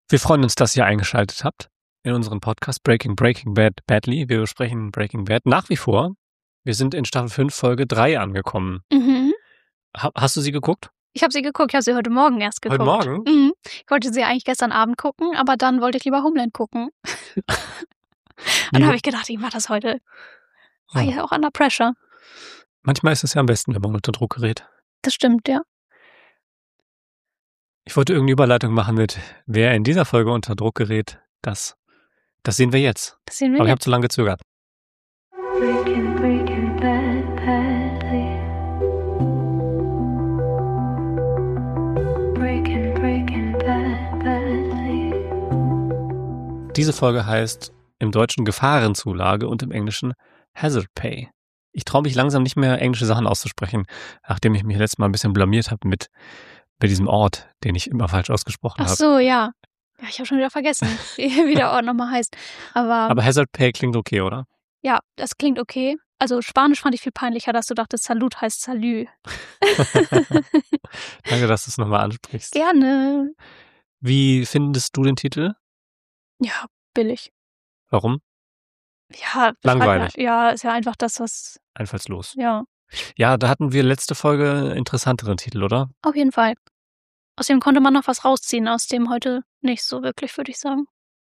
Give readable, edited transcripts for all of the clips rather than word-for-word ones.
Wir freuen uns, dass ihr eingeschaltet habt in unseren Podcast Breaking Bad Badly. Wir besprechen Breaking Bad nach wie vor. Wir sind in Staffel 5, Folge 3 angekommen. Mhm. Hast du sie geguckt? Ich habe sie geguckt. Ich habe sie heute Morgen erst geguckt. Heute Morgen? Mhm. Ich wollte sie eigentlich gestern Abend gucken, aber dann wollte ich lieber Homeland gucken. Und dann habe ich gedacht, ich mache das heute. War ja auch under pressure. Manchmal ist es ja am besten, wenn man unter Druck gerät. Das stimmt, ja. Ich wollte irgendeine Überleitung machen mit, wer in dieser Folge unter Druck gerät, das sehen wir jetzt. Das sehen wir Aber ich jetzt. habe zu lange gezögert. Breaking Bad badly. Breaking Bad badly. Diese Folge heißt im Deutschen Gefahrenzulage und im Englischen Hazard Pay. Ich traue mich langsam nicht mehr, englische Sachen auszusprechen, nachdem ich mich letztes Mal ein bisschen blamiert habe mit diesem Ort, den ich immer falsch ausgesprochen Ach habe. so, ja. Ja, ich habe schon wieder vergessen, wie der Ort nochmal heißt. Aber Hazard Pay klingt okay, oder? ja, das klingt okay. Also Spanisch fand ich viel peinlicher, dass du dachtest, Salut heißt Salü. Danke, dass du es nochmal ansprichst. Gerne. Wie findest du den Titel? Ja, billig. Warum? Ja, Langweilig. Ja, ist ja einfach das, was. Einfallslos. Ja, Ja, da hatten wir letzte Folge einen interessanteren Titel, oder? auf jeden Fall. Aus dem konnte man noch was rausziehen, aus dem heute nicht so wirklich, würde ich sagen.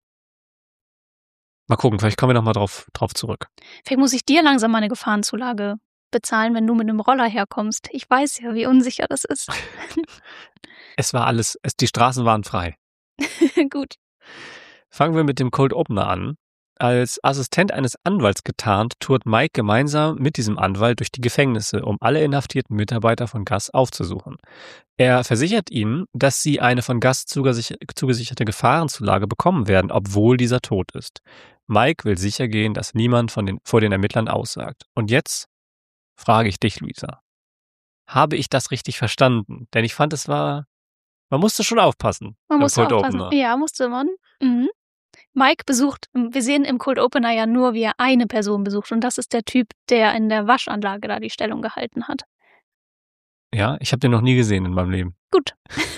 Mal gucken, vielleicht kommen wir nochmal drauf zurück. Vielleicht muss ich dir langsam meine Gefahrenzulage bezahlen, wenn du mit einem Roller herkommst. Ich weiß ja, wie unsicher das ist. Es war alles, die Straßen waren frei. Gut. Fangen wir mit dem Cold Opener an. Als Assistent eines Anwalts getarnt, tourt Mike gemeinsam mit diesem Anwalt durch die Gefängnisse, um alle inhaftierten Mitarbeiter von Gus aufzusuchen. Er versichert ihnen, dass sie eine von Gus zugesicherte Gefahrenzulage bekommen werden, obwohl dieser tot ist. Mike will sicher gehen, dass niemand vor den Ermittlern aussagt. Und jetzt frage ich dich, Luisa. Habe ich das richtig verstanden? Denn ich fand, man musste schon aufpassen. Man beim musste Cold aufpassen. Opener. Ja, musste man. Mhm. Mike besucht, wir sehen im Cold Opener ja nur, wie er eine Person besucht. Und das ist der Typ, der in der Waschanlage da die Stellung gehalten hat. Ja, ich habe den noch nie gesehen in meinem Leben. Gut.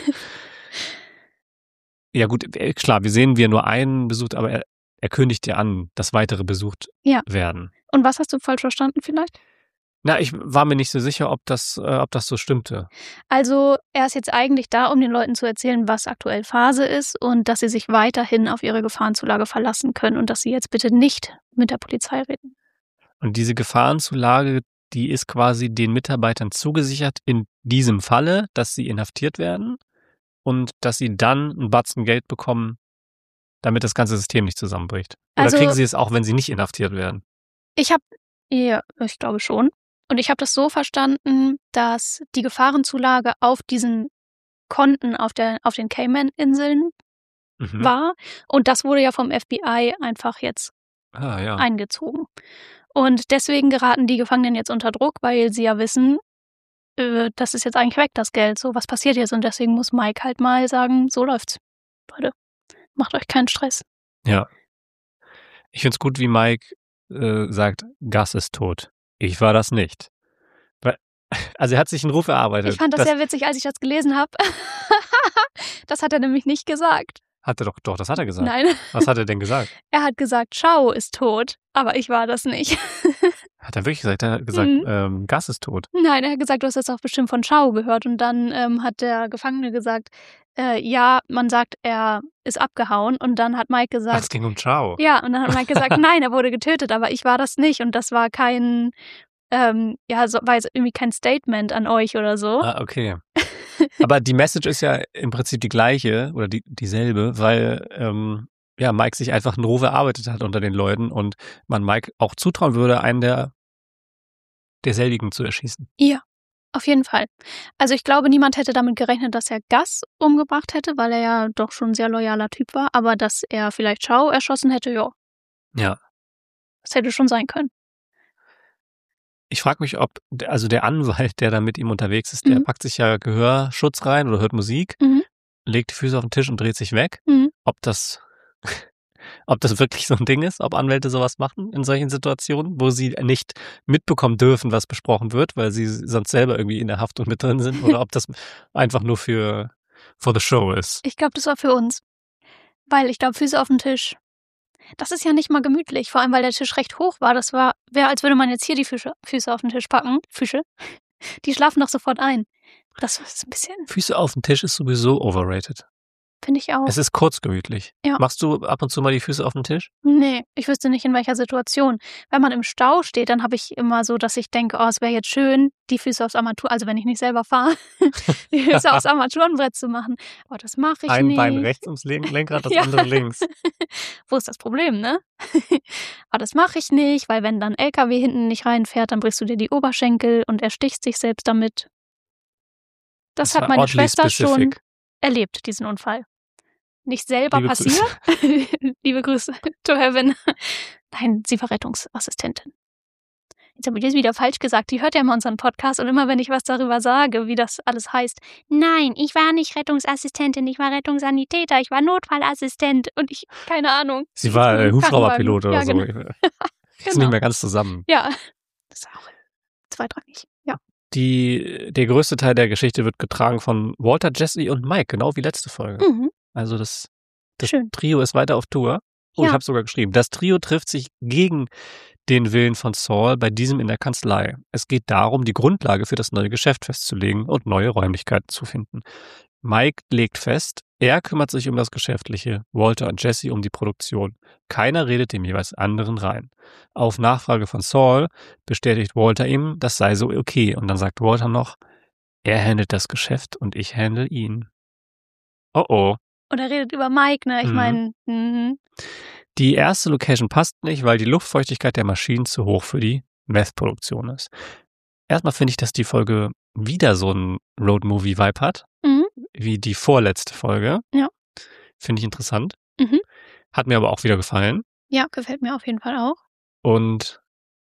Ja gut, klar, wir sehen, wie er nur einen besucht, aber er kündigt ja an, dass weitere besucht werden. Und was hast du falsch verstanden vielleicht? Na, ich war mir nicht so sicher, ob das so stimmte. Also er ist jetzt eigentlich da, um den Leuten zu erzählen, was aktuell Phase ist und dass sie sich weiterhin auf ihre Gefahrenzulage verlassen können und dass sie jetzt bitte nicht mit der Polizei reden. Und diese Gefahrenzulage, die ist quasi den Mitarbeitern zugesichert in diesem Falle, dass sie inhaftiert werden und dass sie dann einen Batzen Geld bekommen, damit das ganze System nicht zusammenbricht. Oder Also, kriegen sie es auch, wenn sie nicht inhaftiert werden? ich glaube schon. Und ich habe das so verstanden, dass die Gefahrenzulage auf diesen Konten auf den Cayman-Inseln war. Und das wurde ja vom FBI einfach jetzt eingezogen. Und deswegen geraten die Gefangenen jetzt unter Druck, weil sie ja wissen, das ist jetzt eigentlich weg, das Geld. So, was passiert jetzt? Und deswegen muss Mike halt mal sagen, so läuft's. Leute, macht euch keinen Stress. Ja. Ich find's gut, wie Mike sagt, Gus ist tot. Ich war das nicht. Also er hat sich einen Ruf erarbeitet. Ich fand das sehr witzig, als ich das gelesen habe. Das hat er nämlich nicht gesagt. Hat er doch, das hat er gesagt. Nein. Was hat er denn gesagt? Er hat gesagt, Chao ist tot, aber ich war das nicht. Hat er wirklich gesagt? Er hat gesagt, Gus ist tot. Nein, er hat gesagt, du hast das auch bestimmt von Chao gehört. Und dann hat der Gefangene gesagt, ja, man sagt, er ist abgehauen. Und dann hat Mike gesagt... Ach, es ging um Chao. Ja, und dann hat Mike gesagt, nein, er wurde getötet, aber ich war das nicht. Und das war kein... war jetzt irgendwie kein Statement an euch oder so. Ah, okay. Aber die Message ist ja im Prinzip die gleiche oder dieselbe, weil Mike sich einfach einen Ruf erarbeitet hat unter den Leuten und man Mike auch zutrauen würde, einen derselbigen zu erschießen. Ja, auf jeden Fall. Also ich glaube, niemand hätte damit gerechnet, dass er Gus umgebracht hätte, weil er ja doch schon ein sehr loyaler Typ war, aber dass er vielleicht Chao erschossen hätte, ja. Ja. Das hätte schon sein können. Ich frage mich, ob, also der Anwalt, der da mit ihm unterwegs ist, der packt sich ja Gehörschutz rein oder hört Musik, legt die Füße auf den Tisch und dreht sich weg. Ob das wirklich so ein Ding ist, ob Anwälte sowas machen in solchen Situationen, wo sie nicht mitbekommen dürfen, was besprochen wird, weil sie sonst selber irgendwie in der Haftung mit drin sind, oder ob das einfach nur for the show ist. Ich glaube, das war für uns. Weil ich glaube, Füße auf dem Tisch, das ist ja nicht mal gemütlich. Vor allem, weil der Tisch recht hoch war. Das wäre, als würde man jetzt hier die Füße auf den Tisch packen. Füße. Die schlafen doch sofort ein. Das ist ein bisschen, Füße auf dem Tisch ist sowieso overrated. finde ich auch. Es ist kurz gemütlich. Ja. Machst du ab und zu mal die Füße auf dem Tisch? Nee, ich wüsste nicht, in welcher Situation. Wenn man im Stau steht, dann habe ich immer so, dass ich denke, oh, es wäre jetzt schön, die Füße aufs Armatur, also wenn ich nicht selber fahre, die Füße aufs Armaturenbrett zu machen. Aber das mache ich Ein nicht. Bein rechts ums Lenkrad, das Ja. andere links. Wo ist das Problem, ne? Aber das mache ich nicht, weil wenn dann ein LKW hinten nicht reinfährt, dann brichst du dir die Oberschenkel und erstichst dich selbst damit. Das hat war meine oddly Schwester schon specific. erlebt, diesen Unfall. Nicht selber Liebe passiert. Liebe Grüße to heaven. Nein, sie war Rettungsassistentin. Jetzt habe ich das wieder falsch gesagt. Die hört ja immer unseren Podcast und immer, wenn ich was darüber sage, wie das alles heißt, nein, ich war nicht Rettungsassistentin, ich war Rettungssanitäter, ich war Notfallassistent und ich, keine Ahnung. Sie war Hubschrauberpilot oder Ja, so. genau. Ich ist nicht mehr ganz zusammen. Ja, das ist auch zweitrangig. Ja. Der größte Teil der Geschichte wird getragen von Walter, Jesse und Mike, genau wie letzte Folge. Mhm. Also das Schön. Trio ist weiter auf Tour. Oh, Ja. ich habe sogar geschrieben. Das Trio trifft sich gegen den Willen von Saul bei diesem in der Kanzlei. Es geht darum, die Grundlage für das neue Geschäft festzulegen und neue Räumlichkeiten zu finden. Mike legt fest, er kümmert sich um das Geschäftliche, Walter und Jesse um die Produktion. Keiner redet dem jeweils anderen rein. Auf Nachfrage von Saul bestätigt Walter ihm, das sei so okay. Und dann sagt Walter noch, er handelt das Geschäft und ich handle ihn. Oh oh. Und er redet über Mike, ne? Ich meine, Die erste Location passt nicht, weil die Luftfeuchtigkeit der Maschinen zu hoch für die Meth-Produktion ist. Erstmal finde ich, dass die Folge wieder so einen Road-Movie-Vibe hat, wie die vorletzte Folge. Ja. Finde ich interessant. Mhm. Hat mir aber auch wieder gefallen. Ja, gefällt mir auf jeden Fall auch. Und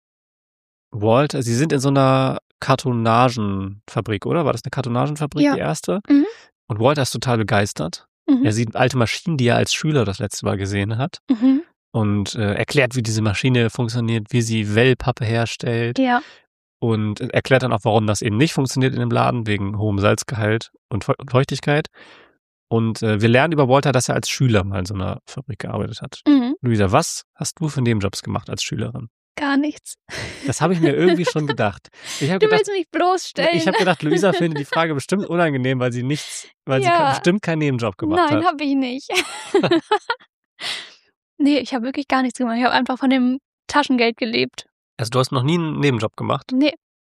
Walter, sie sind in so einer Kartonagenfabrik, oder? War das eine Kartonagenfabrik, Ja. die erste? Mhm. Und Walter ist total begeistert. Mhm. Er sieht alte Maschinen, die er als Schüler das letzte Mal gesehen hat. Mhm. Und erklärt, wie diese Maschine funktioniert, wie sie Wellpappe herstellt. Ja. Und erklärt dann auch, warum das eben nicht funktioniert in dem Laden, wegen hohem Salzgehalt und Feuchtigkeit. Und wir lernen über Walter, dass er als Schüler mal in so einer Fabrik gearbeitet hat. Mhm. Luisa, was hast du für Nebenjobs gemacht als Schülerin? Gar nichts. Das habe ich mir irgendwie schon gedacht. Ich habe Du gedacht, willst mich bloßstellen. ich habe gedacht, Luisa findet die Frage bestimmt unangenehm, weil sie Ja. bestimmt keinen Nebenjob gemacht Nein, hat. habe ich nicht. Nee, ich habe wirklich gar nichts gemacht. Ich habe einfach von dem Taschengeld gelebt. Also du hast noch nie einen Nebenjob gemacht? Nee.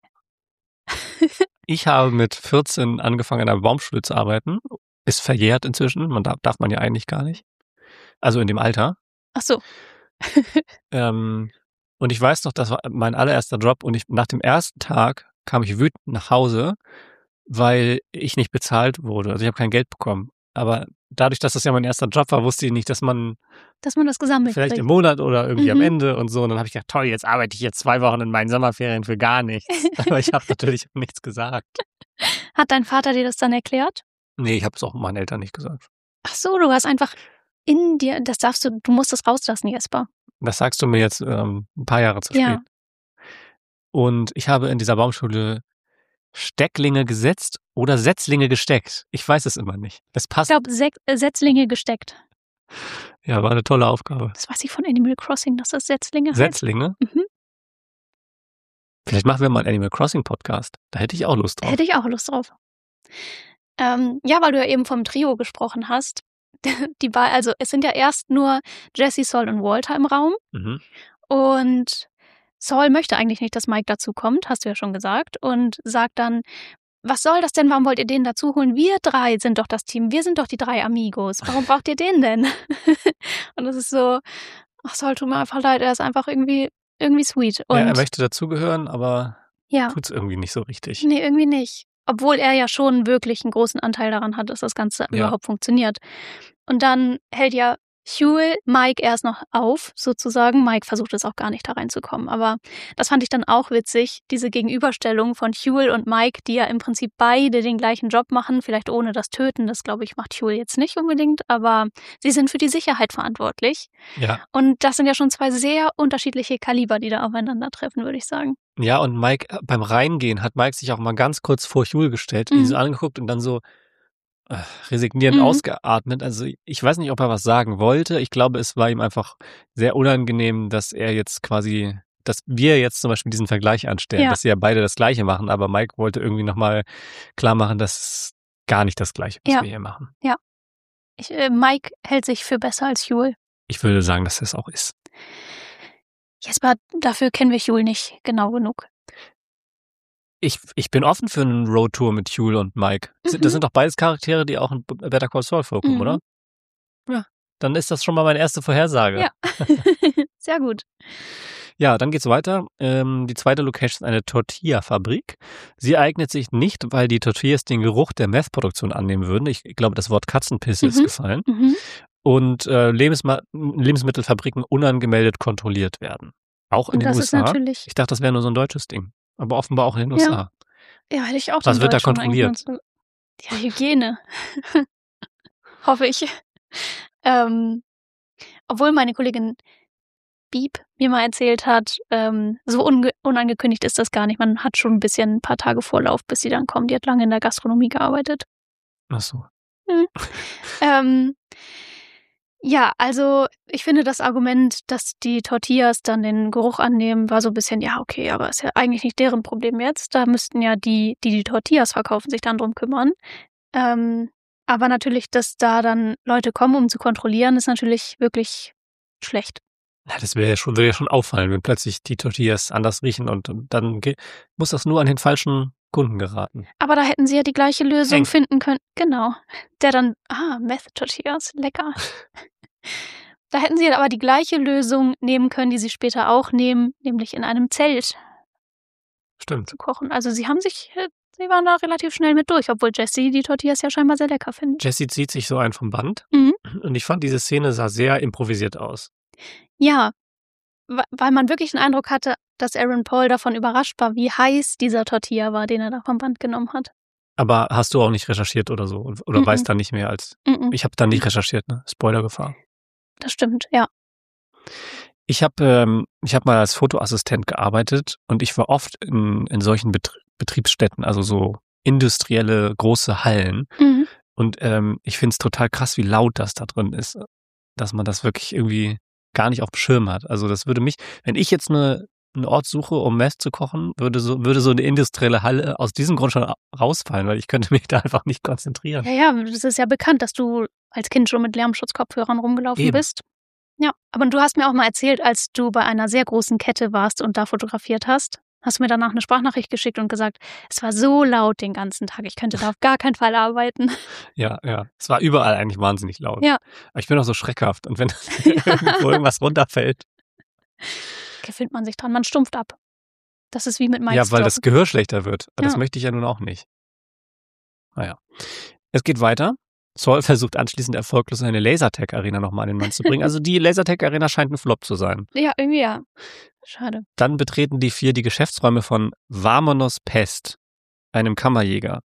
Ich habe mit 14 angefangen, an einer Baumschule zu arbeiten. Ist verjährt inzwischen. Darf man ja eigentlich gar nicht. Also in dem Alter. Ach so. Und ich weiß noch, das war mein allererster Job und nach dem ersten Tag kam ich wütend nach Hause, weil ich nicht bezahlt wurde. Also ich habe kein Geld bekommen. Aber dadurch, dass das ja mein erster Job war, wusste ich nicht, dass man das gesammelt vielleicht kriegt. im Monat oder irgendwie am Mhm. Ende und so. Und dann habe ich gedacht, toll, jetzt arbeite ich jetzt 2 Wochen in meinen Sommerferien für gar nichts. Aber ich habe natürlich nichts gesagt. Hat dein Vater dir das dann erklärt? Nee, ich habe es auch meinen Eltern nicht gesagt. Ach so, du hast einfach in dir, du musst das rauslassen, Jesper. Das sagst du mir jetzt ein paar Jahre zu spät. Ja. Und ich habe in dieser Baumschule Stecklinge gesetzt oder Setzlinge gesteckt. Ich weiß es immer nicht. Es Ich passt. glaube, Setzlinge gesteckt. Ja, war eine tolle Aufgabe. Das weiß ich von Animal Crossing, dass das Setzlinge heißt. Setzlinge? Mhm. Vielleicht machen wir mal einen Animal Crossing Podcast. Da hätte ich auch Lust drauf. Hätte ich auch Lust drauf. Ja, weil du ja eben vom Trio gesprochen hast. Also es sind ja erst nur Jesse, Saul und Walter im Raum. Mhm. Und Saul möchte eigentlich nicht, dass Mike dazu kommt, hast du ja schon gesagt. Und sagt dann, was soll das denn? Warum wollt ihr den dazu holen? Wir 3 sind doch das Team. Wir sind doch die 3 Amigos. Warum braucht ihr den denn? Und das ist so, ach Saul, tut mir einfach leid. Er ist einfach irgendwie sweet. Und Ja, er möchte dazugehören, aber ja, tut's irgendwie nicht so richtig. nee, irgendwie nicht. Obwohl er ja schon wirklich einen großen Anteil daran hat, dass das Ganze überhaupt funktioniert. Und dann hält ja Huel Mike erst noch auf, sozusagen. Mike versucht es auch gar nicht da reinzukommen. Aber das fand ich dann auch witzig, diese Gegenüberstellung von Huel und Mike, die ja im Prinzip beide den gleichen Job machen, vielleicht ohne das Töten. Das, glaube ich, macht Huel jetzt nicht unbedingt, aber sie sind für die Sicherheit verantwortlich. Ja. Und das sind ja schon 2 sehr unterschiedliche Kaliber, die da aufeinandertreffen, würde ich sagen. Ja, und Mike, beim Reingehen hat Mike sich auch mal ganz kurz vor Huel gestellt, ihn so angeguckt und dann so, resignierend ausgeatmet. Also ich weiß nicht, ob er was sagen wollte. Ich glaube, es war ihm einfach sehr unangenehm, dass er jetzt quasi, dass wir jetzt zum Beispiel diesen Vergleich anstellen, dass sie ja beide das Gleiche machen, aber Mike wollte irgendwie nochmal klar machen, dass es gar nicht das Gleiche, was wir hier machen. Ja. Mike hält sich für besser als Huel. Ich würde sagen, dass es auch ist. Jesper, dafür kennen wir Huel nicht genau genug. Ich bin offen für eine Roadtour mit Huel und Mike. Das sind doch beides Charaktere, die auch in Better Call Saul vorkommen, oder? Ja, dann ist das schon mal meine erste Vorhersage. Ja, sehr gut. Ja, dann geht's weiter. Die zweite Location ist eine Tortilla-Fabrik. Sie eignet sich nicht, weil die Tortillas den Geruch der Meth-Produktion annehmen würden. Ich glaube, das Wort Katzenpisse ist gefallen. Und Lebensmittelfabriken unangemeldet kontrolliert werden. Auch in den USA. Ich dachte, das wäre nur so ein deutsches Ding. Aber offenbar auch in den USA. Ja, hätte ich auch. Was wird da kontrolliert? Ja, Hygiene. Hoffe ich. Obwohl meine Kollegin Beep mir mal erzählt hat, so unangekündigt ist das gar nicht. Man hat schon ein paar Tage Vorlauf, bis sie dann kommen. Die hat lange in der Gastronomie gearbeitet. Ach so. Ja, also ich finde das Argument, dass die Tortillas dann den Geruch annehmen, war so ein bisschen, ja, okay, aber ist ja eigentlich nicht deren Problem jetzt. Da müssten ja die Tortillas verkaufen, sich dann drum kümmern. Aber natürlich, dass da dann Leute kommen, um zu kontrollieren, ist natürlich wirklich schlecht. Ja, das würde ja schon auffallen, wenn plötzlich die Tortillas anders riechen und dann muss das nur an den falschen Kunden geraten. Aber da hätten sie ja die gleiche Lösung finden können. Genau. Der dann, Meth-Tortillas, lecker. Da hätten sie aber die gleiche Lösung nehmen können, die sie später auch nehmen, nämlich in einem Zelt. Stimmt. Zu kochen. Also sie waren da relativ schnell mit durch, obwohl Jesse die Tortillas ja scheinbar sehr lecker findet. Jesse zieht sich so einen vom Band und ich fand, diese Szene sah sehr improvisiert aus. Ja, weil man wirklich den Eindruck hatte, dass Aaron Paul davon überrascht war, wie heiß dieser Tortilla war, den er da vom Band genommen hat. Aber hast du auch nicht recherchiert oder so? Oder weißt da nicht mehr als... Ich habe da nicht recherchiert, ne? Spoilergefahr. Das stimmt, ja. Ich habe mal als Fotoassistent gearbeitet und ich war oft in solchen Betriebsstätten, also so industrielle große Hallen. Und ich finde es total krass, wie laut das da drin ist, dass man das wirklich irgendwie gar nicht auf dem Schirm hat. Also das würde mich, wenn ich jetzt einen Ort suche, um Meth zu kochen, würde so eine industrielle Halle aus diesem Grund schon rausfallen, weil ich könnte mich da einfach nicht konzentrieren. Ja, das ist ja bekannt, dass du als Kind schon mit Lärmschutzkopfhörern rumgelaufen bist. Ja, aber du hast mir auch mal erzählt, als du bei einer sehr großen Kette warst und da fotografiert hast, hast du mir danach eine Sprachnachricht geschickt und gesagt, es war so laut den ganzen Tag, ich könnte da auf gar keinen Fall arbeiten. Ja. Es war überall eigentlich wahnsinnig laut. Ja. Aber ich bin auch so schreckhaft und wenn irgendwas runterfällt. Gewöhnt man sich dran, man stumpft ab. Das ist wie mit Mikes Ja, weil Job. das Gehör schlechter wird. Das möchte ich ja nun auch nicht. Naja. Es geht weiter. Saul versucht anschließend erfolglos eine Lasertag-Arena nochmal an den Mann zu bringen. Also die Lasertag-Arena scheint ein Flop zu sein. Ja, irgendwie ja. Schade. Dann betreten die 4 die Geschäftsräume von Vamonos Pest, einem Kammerjäger.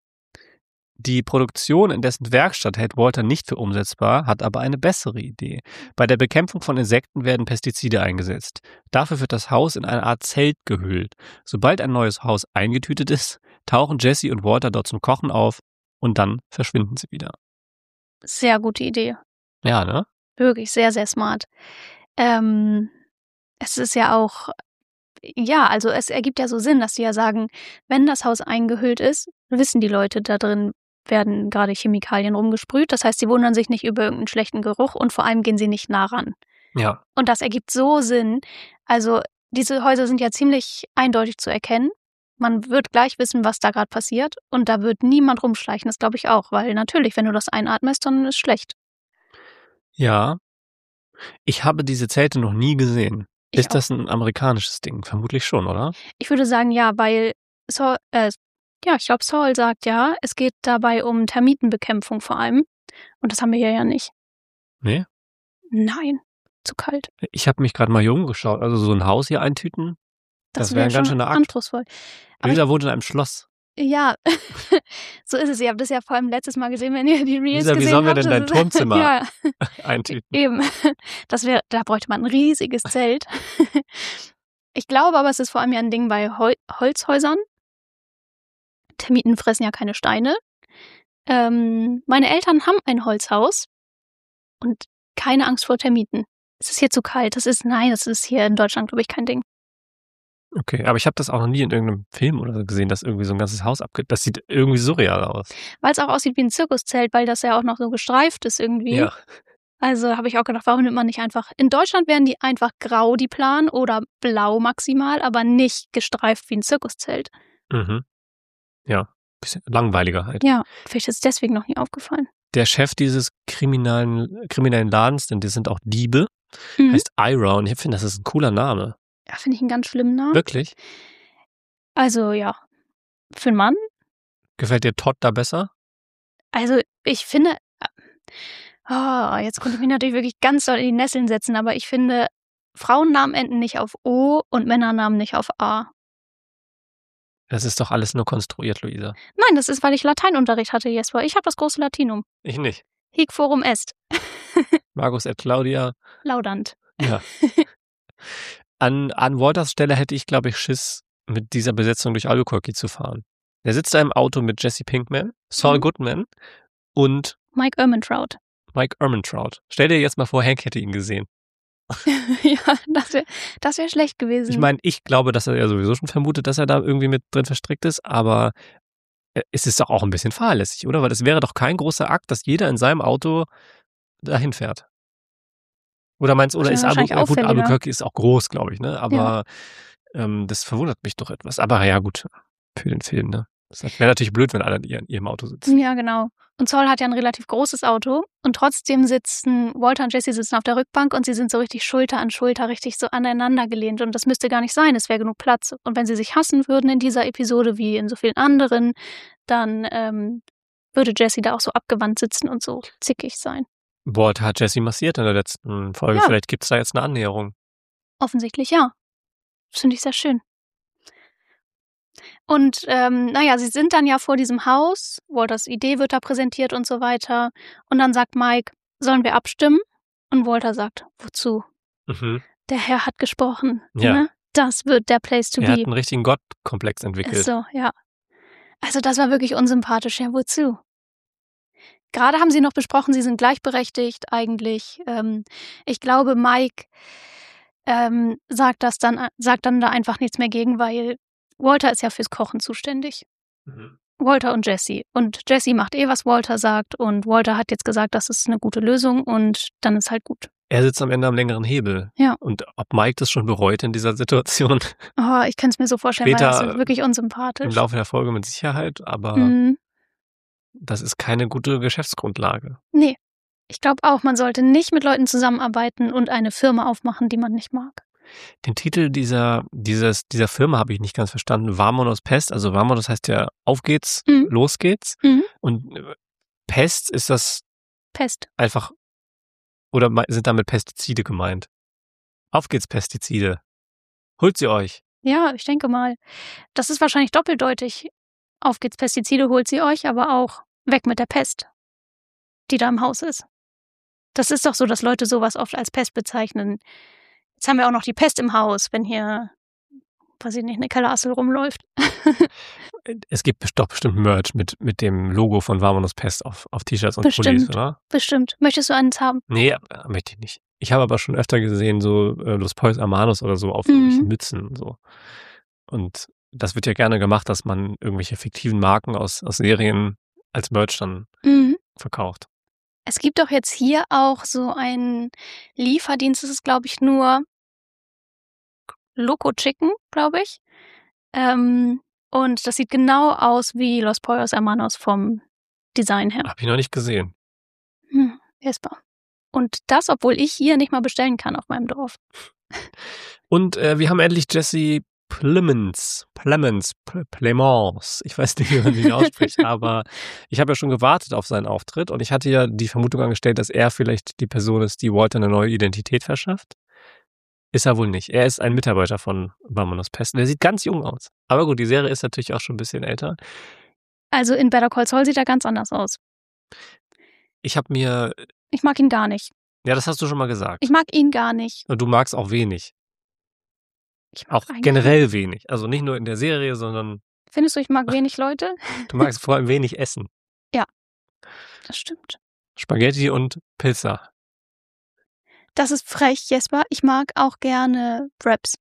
Die Produktion in dessen Werkstatt hält Walter nicht für umsetzbar, hat aber eine bessere Idee. Bei der Bekämpfung von Insekten werden Pestizide eingesetzt. Dafür wird das Haus in eine Art Zelt gehüllt. Sobald ein neues Haus eingetütet ist, tauchen Jesse und Walter dort zum Kochen auf und dann verschwinden sie wieder. Sehr gute Idee. Ja, ne? Wirklich sehr, sehr smart. Es ist ja auch, also es ergibt ja so Sinn, dass sie ja sagen, wenn das Haus eingehüllt ist, wissen die Leute, da drin werden gerade Chemikalien rumgesprüht. Das heißt, sie wundern sich nicht über irgendeinen schlechten Geruch und vor allem gehen sie nicht nah ran. Ja. Und das ergibt so Sinn. Also diese Häuser sind ja ziemlich eindeutig zu erkennen. Man wird gleich wissen, was da gerade passiert und da wird niemand rumschleichen, das glaube ich auch, weil natürlich, wenn du das einatmest, dann ist es schlecht. Ja. Ich habe diese Zelte noch nie gesehen. Ist das ein amerikanisches Ding? Vermutlich schon, oder? Ich würde sagen, ja, weil Saul, ich glaube, Saul sagt ja, es geht dabei um Termitenbekämpfung vor allem. Und das haben wir hier ja nicht. Nee? Nein, zu kalt. Ich habe mich gerade mal hier umgeschaut. Also so ein Haus hier eintüten, das wäre ein ganz schöner Akt. Anspruchsvoll. Lisa wohnt in einem Schloss. Ja, so ist es. Ihr habt das ja vor allem letztes Mal gesehen, wenn ihr die Reels gesehen habt. Wie sollen wir denn dein Turmzimmer eintüten? Eben. Da bräuchte man ein riesiges Zelt. Ich glaube aber, es ist vor allem ja ein Ding bei Holzhäusern. Termiten fressen ja keine Steine. Meine Eltern haben ein Holzhaus und keine Angst vor Termiten. Es ist hier zu kalt. Das ist hier in Deutschland, glaube ich, kein Ding. Okay, aber ich habe das auch noch nie in irgendeinem Film oder so gesehen, dass irgendwie so ein ganzes Haus Das sieht irgendwie surreal aus. Weil es auch aussieht wie ein Zirkuszelt, weil das ja auch noch so gestreift ist irgendwie. Ja. Also habe ich auch gedacht, warum nimmt man nicht einfach... In Deutschland wären die einfach grau, die Plan, oder blau maximal, aber nicht gestreift wie ein Zirkuszelt. Mhm. Ja, bisschen langweiliger halt. Ja, vielleicht ist es deswegen noch nie aufgefallen. Der Chef dieses kriminellen Ladens, denn die sind auch Diebe, heißt Ira und ich finde, das ist ein cooler Name. Ja, finde ich einen ganz schlimmen Namen. Wirklich? Also ja, für einen Mann. Gefällt dir Todd da besser? Also ich finde... jetzt konnte ich mich natürlich wirklich ganz doll in die Nesseln setzen, aber ich finde, Frauennamen enden nicht auf O und Männernamen nicht auf A. Das ist doch alles nur konstruiert, Luisa. Nein, das ist, weil ich Lateinunterricht hatte, Jesper. Ich habe das große Latinum. Ich nicht. Hic forum est. Markus et Claudia. Laudant. Ja. An Walters Stelle hätte ich, glaube ich, Schiss, mit dieser Besetzung durch Albuquerque zu fahren. Er sitzt da im Auto mit Jesse Pinkman, Saul Goodman und Mike Ehrmantraut. Stell dir jetzt mal vor, Hank hätte ihn gesehen. Ja, das wär schlecht gewesen. Ich meine, ich glaube, dass er ja sowieso schon vermutet, dass er da irgendwie mit drin verstrickt ist, aber es ist doch auch ein bisschen fahrlässig, oder? Weil es wäre doch kein großer Akt, dass jeder in seinem Auto dahin fährt. Oder meinst du, oder ist Albuquerque ist auch groß, glaube ich, ne? Aber das verwundert mich doch etwas. Aber ja, gut, für den Film, ne? Das wäre natürlich blöd, wenn alle in ihrem Auto sitzen. Ja, genau. Und Saul hat ja ein relativ großes Auto und trotzdem sitzen Walter und Jesse sitzen auf der Rückbank und sie sind so richtig Schulter an Schulter, richtig so aneinander gelehnt und das müsste gar nicht sein, es wäre genug Platz. Und wenn sie sich hassen würden in dieser Episode wie in so vielen anderen, dann würde Jesse da auch so abgewandt sitzen und so zickig sein. Walter hat Jesse massiert in der letzten Folge, vielleicht gibt es da jetzt eine Annäherung. Offensichtlich ja. Das finde ich sehr schön. Und sie sind dann ja vor diesem Haus, Walters Idee wird da präsentiert und so weiter. Und dann sagt Mike, sollen wir abstimmen? Und Walter sagt, wozu? Der Herr hat gesprochen. Ja. Ne? Das wird der Place to be. Er hat einen richtigen Gottkomplex entwickelt. Ist so, ja. Also das war wirklich unsympathisch. Ja, wozu? Gerade haben sie noch besprochen, sie sind gleichberechtigt eigentlich. Ich glaube, Mike sagt dann da einfach nichts mehr gegen, weil Walter ist ja fürs Kochen zuständig. Walter und Jesse. Und Jesse macht was Walter sagt und Walter hat jetzt gesagt, das ist eine gute Lösung und dann ist halt gut. Er sitzt am Ende am längeren Hebel. Ja. Und ob Mike das schon bereut in dieser Situation? Oh, ich kann es mir so vorstellen, Später, weil das ist wirklich unsympathisch. Im Laufe der Folge mit Sicherheit, aber das ist keine gute Geschäftsgrundlage. Nee. Ich glaube auch, man sollte nicht mit Leuten zusammenarbeiten und eine Firma aufmachen, die man nicht mag. Den Titel dieser Firma habe ich nicht ganz verstanden. Vamonos Pest. Also Vamonos heißt ja auf geht's, los geht's. Und Pest ist das Pest. Einfach, oder sind damit Pestizide gemeint? Auf geht's, Pestizide. Holt sie euch. Ja, ich denke mal. Das ist wahrscheinlich doppeldeutig. Auf geht's, Pestizide, holt sie euch, aber auch weg mit der Pest, die da im Haus ist. Das ist doch so, dass Leute sowas oft als Pest bezeichnen. Jetzt haben wir auch noch die Pest im Haus, wenn hier, weiß ich nicht, eine Kellerassel rumläuft. Es gibt doch bestimmt Merch mit dem Logo von Vamonos Pest auf T-Shirts und Pullis, oder? Bestimmt. Möchtest du eins haben? Nee, möchte ich nicht. Ich habe aber schon öfter gesehen, so Los Pollos Hermanos oder so auf irgendwelchen Mützen und so. Und das wird ja gerne gemacht, dass man irgendwelche fiktiven Marken aus Serien als Merch dann verkauft. Es gibt doch jetzt hier auch so einen Lieferdienst, das ist, glaube ich, nur Loco Chicken, glaube ich. Und das sieht genau aus wie Los Pollos Hermanos vom Design her. Hab ich noch nicht gesehen. Jesper. Und das, obwohl ich hier nicht mal bestellen kann auf meinem Dorf. Und wir haben endlich Jesse Plemons. Ich weiß nicht, wie man ihn ausspricht, aber ich habe ja schon gewartet auf seinen Auftritt und ich hatte ja die Vermutung angestellt, dass er vielleicht die Person ist, die Walter eine neue Identität verschafft. Ist er wohl nicht. Er ist ein Mitarbeiter von Vamonos Pest. Der sieht ganz jung aus. Aber gut, die Serie ist natürlich auch schon ein bisschen älter. Also in Better Call Saul sieht er ganz anders aus. Ich mag ihn gar nicht. Ja, das hast du schon mal gesagt. Ich mag ihn gar nicht. Und du magst auch wenig. Auch generell wenig. Also nicht nur in der Serie, sondern... Findest du, ich mag wenig Leute? Du magst vor allem wenig essen. Ja. Das stimmt. Spaghetti und Pizza. Das ist frech, Jesper. Ich mag auch gerne Wraps.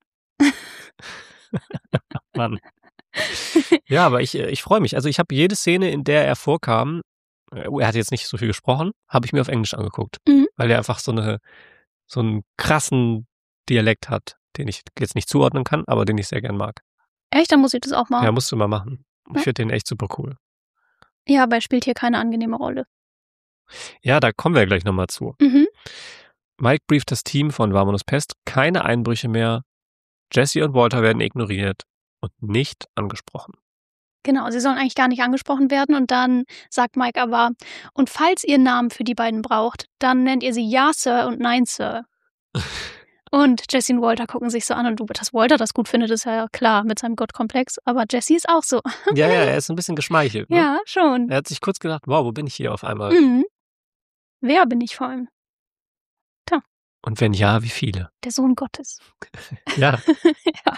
Mann. Ja, aber ich freue mich. Also ich habe jede Szene, in der er vorkam, er hat jetzt nicht so viel gesprochen, habe ich mir auf Englisch angeguckt. Mhm. Weil er einfach so einen krassen Dialekt hat, den ich jetzt nicht zuordnen kann, aber den ich sehr gern mag. Echt? Dann muss ich das auch mal. Ja, musst du mal machen. Ich Ja. finde den echt super cool. Ja, aber er spielt hier keine angenehme Rolle. Ja, da kommen wir gleich nochmal zu. Mhm. Mike brieft das Team von Vamonos Pest, keine Einbrüche mehr. Jesse und Walter werden ignoriert und nicht angesprochen. Genau, sie sollen eigentlich gar nicht angesprochen werden. Und dann sagt Mike aber, und falls ihr Namen für die beiden braucht, dann nennt ihr sie Ja, Sir und Nein, Sir. Und Jesse und Walter gucken sich so an und dass Walter das gut findet, ist ja klar mit seinem Gottkomplex. Aber Jesse ist auch so. Ja, er ist ein bisschen geschmeichelt. Ne? Ja, schon. Er hat sich kurz gedacht, wow, wo bin ich hier auf einmal? Mhm. Wer bin ich vor allem? Und wenn ja, wie viele? Der Sohn Gottes. Ja. Ja.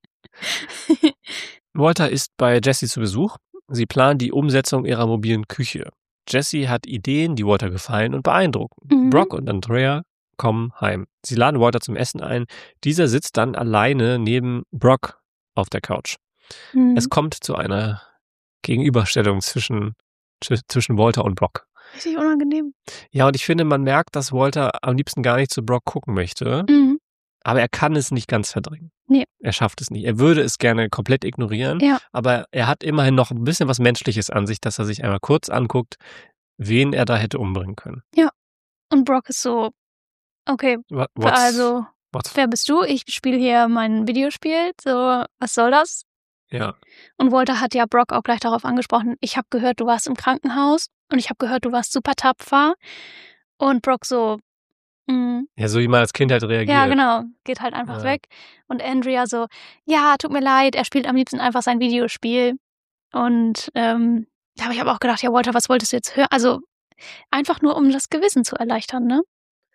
Walter ist bei Jesse zu Besuch. Sie planen die Umsetzung ihrer mobilen Küche. Jesse hat Ideen, die Walter gefallen und beeindrucken. Mhm. Brock und Andrea kommen heim. Sie laden Walter zum Essen ein. Dieser sitzt dann alleine neben Brock auf der Couch. Mhm. Es kommt zu einer Gegenüberstellung zwischen Walter und Brock. Richtig unangenehm. Ja, und ich finde, man merkt, dass Walter am liebsten gar nicht zu Brock gucken möchte, Mhm. aber er kann es nicht ganz verdrängen. Nee. Er schafft es nicht. Er würde es gerne komplett ignorieren, Ja. aber er hat immerhin noch ein bisschen was Menschliches an sich, dass er sich einmal kurz anguckt, wen er da hätte umbringen können. Und Brock ist so, okay, also, wer bist du? Ich spiele hier mein Videospiel. So, was soll das? Ja. Und Walter hat ja Brock auch gleich darauf angesprochen, ich habe gehört, du warst im Krankenhaus und ich habe gehört, du warst super tapfer. Und Brock so, Ja, so wie man als Kind halt reagiert. ja, genau, geht halt einfach weg. Und Andrea so, ja, tut mir leid, er spielt am liebsten einfach sein Videospiel. Und aber ich habe auch gedacht, ja, Walter, was wolltest du jetzt hören? Also einfach nur, um das Gewissen zu erleichtern, ne?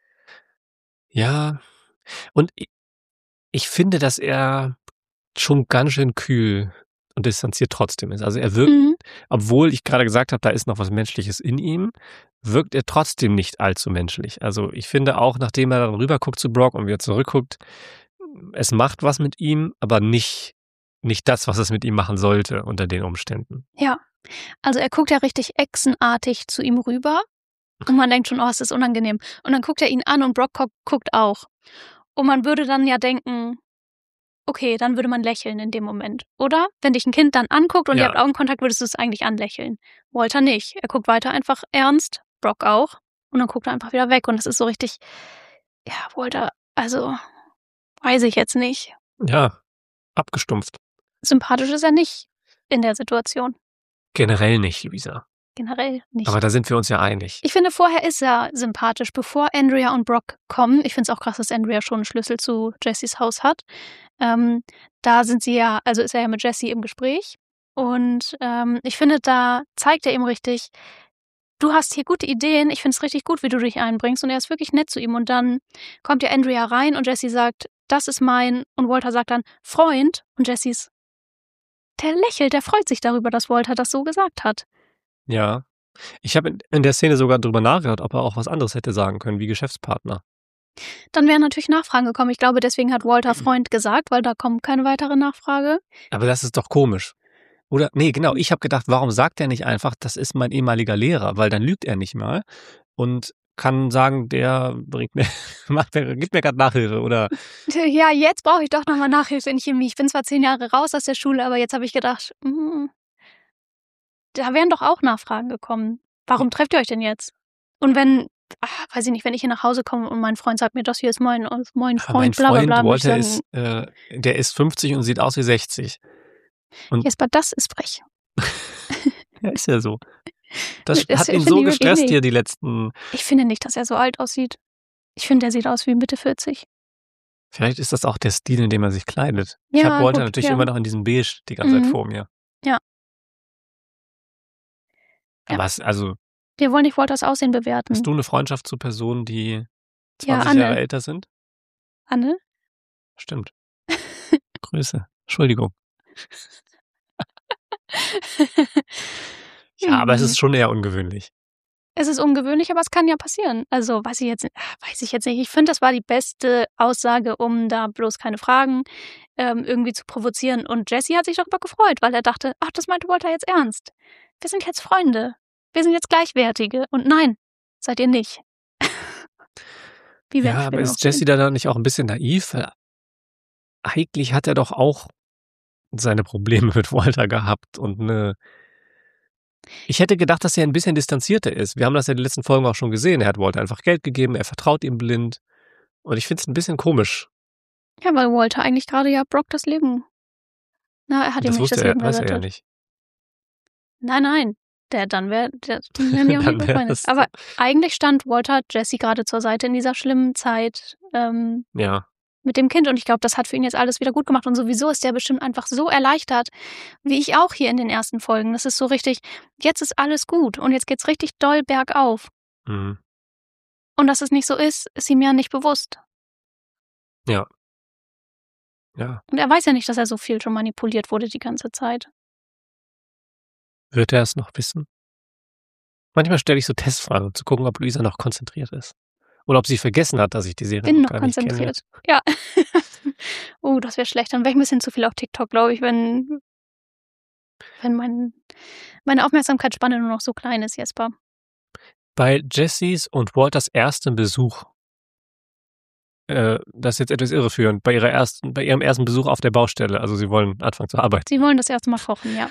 Ja, und ich finde, dass er schon ganz schön kühl und distanziert trotzdem ist. Also er wirkt, obwohl ich gerade gesagt habe, da ist noch was Menschliches in ihm, wirkt er trotzdem nicht allzu menschlich. Also ich finde auch, nachdem er dann rüber guckt zu Brock und wieder zurückguckt, es macht was mit ihm, aber nicht das, was es mit ihm machen sollte unter den Umständen. Ja, also er guckt ja richtig echsenartig zu ihm rüber und man denkt schon, oh, es ist unangenehm. Und dann guckt er ihn an und Brock guckt auch. Und man würde dann ja denken, okay, dann würde man lächeln in dem Moment, oder? Wenn dich ein Kind dann anguckt und ihr habt Augenkontakt, würdest du es eigentlich anlächeln. Walter nicht. Er guckt weiter einfach ernst, Brock auch. Und dann guckt er einfach wieder weg. Und das ist so richtig, ja, Walter, also, weiß ich jetzt nicht. Ja, abgestumpft. Sympathisch ist er nicht in der Situation. Generell nicht, Luisa. Generell nicht. Aber da sind wir uns ja einig. Ich finde, vorher ist er sympathisch, bevor Andrea und Brock kommen. Ich finde es auch krass, dass Andrea schon einen Schlüssel zu Jessys Haus hat. Da sind sie ja, also ist er ja mit Jesse im Gespräch. Und ich finde, da zeigt er ihm richtig, du hast hier gute Ideen, ich finde es richtig gut, wie du dich einbringst. Und er ist wirklich nett zu ihm. Und dann kommt ja Andrea rein und Jesse sagt, das ist mein, und Walter sagt dann, Freund. Und Jessys, der lächelt, der freut sich darüber, dass Walter das so gesagt hat. Ja. Ich habe in der Szene sogar drüber nachgedacht, ob er auch was anderes hätte sagen können, wie Geschäftspartner. Dann wären natürlich Nachfragen gekommen. Ich glaube, deswegen hat Walter Freund gesagt, weil da kommt keine weitere Nachfrage. Aber das ist doch komisch. Oder, nee, genau, ich habe gedacht, warum sagt er nicht einfach, das ist mein ehemaliger Lehrer, weil dann lügt er nicht mal und kann sagen, der bringt mir, gibt mir gerade Nachhilfe, oder? Ja, jetzt brauche ich doch nochmal Nachhilfe in Chemie. Ich bin zwar 10 Jahre raus aus der Schule, aber jetzt habe ich gedacht, da wären doch auch Nachfragen gekommen. Warum trefft ihr euch denn jetzt? Und wenn, weiß ich nicht, wenn ich hier nach Hause komme und mein Freund sagt mir, das hier ist mein Freund, mein bla bla bla. Walter ist, der ist 50 und sieht aus wie 60. Und Jesper, das ist frech. Ja, ist ja so. Das Das hat ihn finde so ich wirklich gestresst nicht. hier die letzten. Ich finde nicht, dass er so alt aussieht. Ich finde, er sieht aus wie Mitte 40. Vielleicht ist das auch der Stil, in dem er sich kleidet. Ich Ja, habe Walter gut, natürlich ja. immer noch in diesem Beige die ganze Zeit Mhm. vor mir. Ja. Aber also, Wir wollen nicht Walters Aussehen bewerten. hast du eine Freundschaft zu Personen, die Ja, 20 Anne. Jahre älter sind? Anne? Stimmt. Grüße. Entschuldigung. Ja, aber es ist schon eher ungewöhnlich. Es ist ungewöhnlich, aber es kann ja passieren. Also weiß ich jetzt nicht. Ich finde, das war die beste Aussage, um da bloß keine Fragen irgendwie zu provozieren. Und Jesse hat sich darüber gefreut, weil er dachte, ach, das meinte Walter jetzt ernst. Wir sind jetzt Freunde. Wir sind jetzt Gleichwertige. Und nein, seid ihr nicht. Wie werden Ja, wir aber noch ist Jesse sehen? da nicht auch ein bisschen naiv? Weil eigentlich hat er doch auch seine Probleme mit Walter gehabt und ich hätte gedacht, dass er ein bisschen distanzierter ist. Wir haben das ja in den letzten Folgen auch schon gesehen. Er hat Walter einfach Geld gegeben, er vertraut ihm blind. Und ich finde es ein bisschen komisch. Ja, weil Walter eigentlich gerade ja Brock das Leben. Na, er hat ihm Das nicht das weiß Leben er ja gerettet. nicht. Nein. Dann wären die auch Dann nicht wär befreundet. das- Aber eigentlich stand Walter Jesse gerade zur Seite in dieser schlimmen Zeit Ja. mit dem Kind. Und ich glaube, das hat für ihn jetzt alles wieder gut gemacht. Und sowieso ist der bestimmt einfach so erleichtert, wie ich auch hier in den ersten Folgen. Das ist so richtig, jetzt ist alles gut und jetzt geht's richtig doll bergauf. Mhm. Und dass es nicht so ist ihm ja nicht bewusst. Ja. Ja. Und er weiß ja nicht, dass er so viel schon manipuliert wurde die ganze Zeit. Wird er es noch wissen? Manchmal stelle ich so Testfragen, um zu gucken, ob Luisa noch konzentriert ist. Oder ob sie vergessen hat, dass ich die Serie Bin noch noch gar nicht kenne. konzentriert. Ja. Oh, das wäre schlecht. Dann wäre ich ein bisschen zu viel auf TikTok, glaube ich, wenn meine Aufmerksamkeitsspanne nur noch so klein ist, Jesper. Bei Jessys und Walters erstem Besuch, das ist jetzt etwas irreführend, bei ihrem ersten Besuch auf der Baustelle, also sie wollen anfangen zu arbeiten. Sie wollen das erste Mal kochen, ja.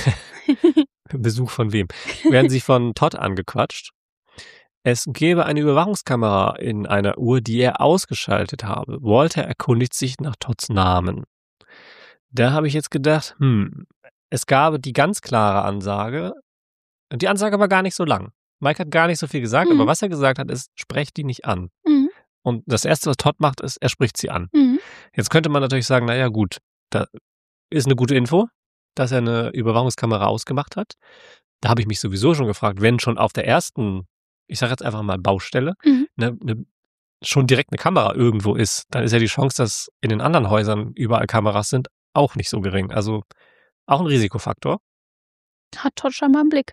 Besuch von wem? Werden sie von Todd angequatscht. Es gäbe eine Überwachungskamera in einer Uhr, die er ausgeschaltet habe. Walter erkundigt sich nach Todds Namen. Da habe ich jetzt gedacht, es gab die ganz klare Ansage. Und die Ansage war gar nicht so lang. Mike hat gar nicht so viel gesagt, aber was er gesagt hat, ist, sprecht die nicht an. Mhm. Und das Erste, was Todd macht, ist, er spricht sie an. Mhm. Jetzt könnte man natürlich sagen, naja gut, da ist eine gute Info, dass er eine Überwachungskamera ausgemacht hat. Da habe ich mich sowieso schon gefragt, wenn schon auf der ersten, ich sage jetzt einfach mal Baustelle, schon direkt eine Kamera irgendwo ist, dann ist ja die Chance, dass in den anderen Häusern überall Kameras sind, auch nicht so gering. Also auch ein Risikofaktor. Hat Todd scheinbar einen Blick.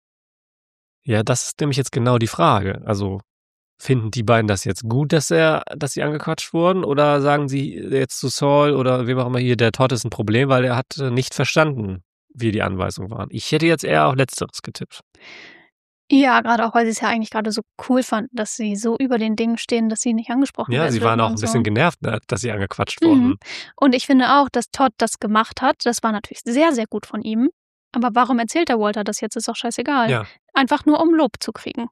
Ja, das ist nämlich jetzt genau die Frage. Also finden die beiden das jetzt gut, dass sie angequatscht wurden, oder sagen sie jetzt zu Saul oder wem auch immer hier, der Todd ist ein Problem, weil er hat nicht verstanden, wie die Anweisungen waren. Ich hätte jetzt eher auf Letzteres getippt. Ja, gerade auch, weil sie es ja eigentlich gerade so cool fanden, dass sie so über den Dingen stehen, dass sie nicht angesprochen werden. Ja, sie waren auch ein und so. bisschen genervt, dass sie angequatscht wurden. Und ich finde auch, dass Todd das gemacht hat. Das war natürlich sehr, sehr gut von ihm. Aber warum erzählt der Walter das jetzt? Ist doch scheißegal. Ja. Einfach nur, um Lob zu kriegen.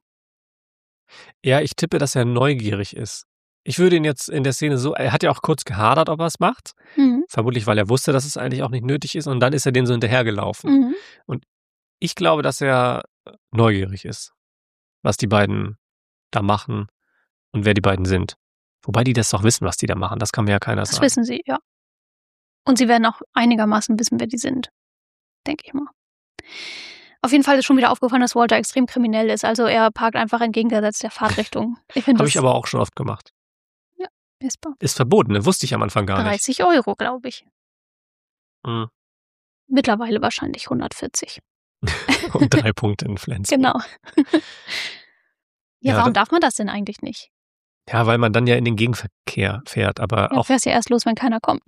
Ja, ich tippe, dass er neugierig ist. Ich würde ihn jetzt in der Szene so, er hat ja auch kurz gehadert, ob er es macht. Vermutlich, weil er wusste, dass es eigentlich auch nicht nötig ist. Und dann ist er denen so hinterhergelaufen. Und ich glaube, dass er neugierig ist, was die beiden da machen und wer die beiden sind. Wobei die das doch wissen, was die da machen. Das kann mir ja keiner Das sagen. wissen sie, ja. Und sie werden auch einigermaßen wissen, wer die sind. Denke ich mal. Auf jeden Fall ist schon wieder aufgefallen, dass Walter extrem kriminell ist. Also er parkt einfach entgegengesetzt der Fahrtrichtung. Habe ich aber auch schon oft gemacht. Ja, Jesper. Ist verboten, ne? Wusste ich am Anfang gar nicht. 30 €, glaube ich. Mhm. Mittlerweile wahrscheinlich 140. Und 3 Punkte in Flensburg. Genau. Ja, warum darf man das denn eigentlich nicht? Ja, weil man dann ja in den Gegenverkehr fährt, aber Ja, auch. fährst ja erst los, wenn keiner kommt.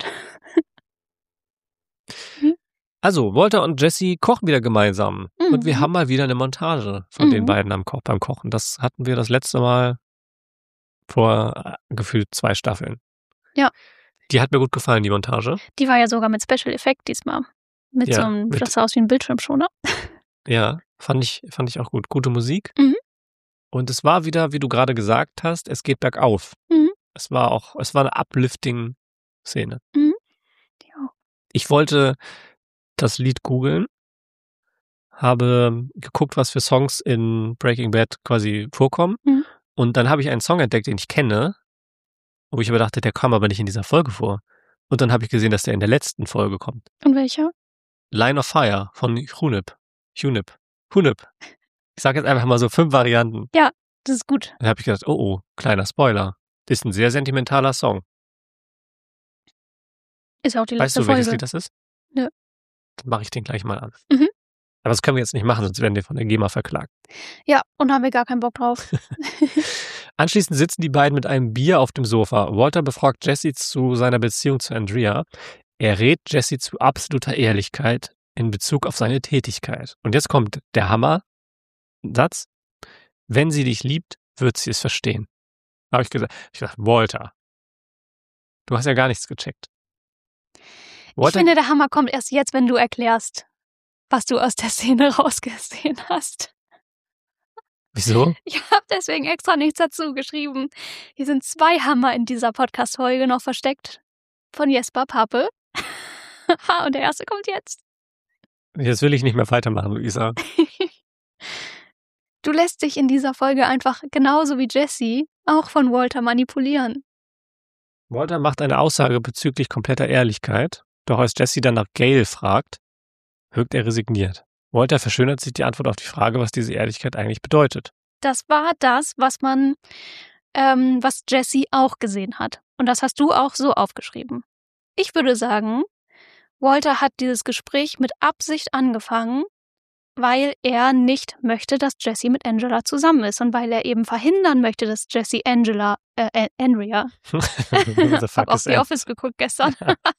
Also, Walter und Jesse kochen wieder gemeinsam. Und wir haben mal wieder eine Montage von den beiden beim Kochen. Das hatten wir das letzte Mal vor gefühlt 2 Staffeln. Ja. Die hat mir gut gefallen, die Montage. Die war ja sogar mit Special Effect diesmal. Mit so einem, das sah aus wie ein Bildschirmschoner. Ja, fand ich auch gut. Gute Musik. Mhm. Und es war wieder, wie du gerade gesagt hast, es geht bergauf. Mhm. Es war eine uplifting-Szene. Mhm. Ja. Ich wollte das Lied googeln, habe geguckt, was für Songs in Breaking Bad quasi vorkommen. Mhm. Und dann habe ich einen Song entdeckt, den ich kenne, wo ich aber dachte, der kam aber nicht in dieser Folge vor. Und dann habe ich gesehen, dass der in der letzten Folge kommt. Und welcher? Line of Fire von Hunip. Ich sage jetzt einfach mal so 5 Varianten. Ja, das ist gut. Dann habe ich gedacht, oh, kleiner Spoiler. Das ist ein sehr sentimentaler Song. Ist ja auch die letzte Weißt du, welches Folge. Lied das ist? Nö. Dann mache ich den gleich mal an. Mhm. Aber das können wir jetzt nicht machen, sonst werden wir von der GEMA verklagt. Ja, und haben wir gar keinen Bock drauf. Anschließend sitzen die beiden mit einem Bier auf dem Sofa. Walter befragt Jesse zu seiner Beziehung zu Andrea. Er rät Jesse zu absoluter Ehrlichkeit in Bezug auf seine Tätigkeit. Und jetzt kommt der Hammer-Satz. Wenn sie dich liebt, wird sie es verstehen. Da habe ich gesagt, Walter, du hast ja gar nichts gecheckt. Ich finde, der Hammer kommt erst jetzt, wenn du erklärst, was du aus der Szene rausgesehen hast. Wieso? Ich habe deswegen extra nichts dazu geschrieben. Hier sind 2 Hammer in dieser Podcast-Folge noch versteckt. Von Jesper Pappe. Und der erste kommt jetzt. Jetzt will ich nicht mehr weitermachen, Luisa. Du lässt dich in dieser Folge einfach genauso wie Jesse auch von Walter manipulieren. Walter macht eine Aussage bezüglich kompletter Ehrlichkeit. Doch als Jesse dann nach Gail fragt, wirkt er resigniert. Walter verschönert sich die Antwort auf die Frage, was diese Ehrlichkeit eigentlich bedeutet. Das war das, was Jesse auch gesehen hat. Und das hast du auch so aufgeschrieben. Ich würde sagen, Walter hat dieses Gespräch mit Absicht angefangen, weil er nicht möchte, dass Jesse mit Angela zusammen ist und weil er eben verhindern möchte, dass Jesse Andrea ich habe auf The Office geguckt gestern.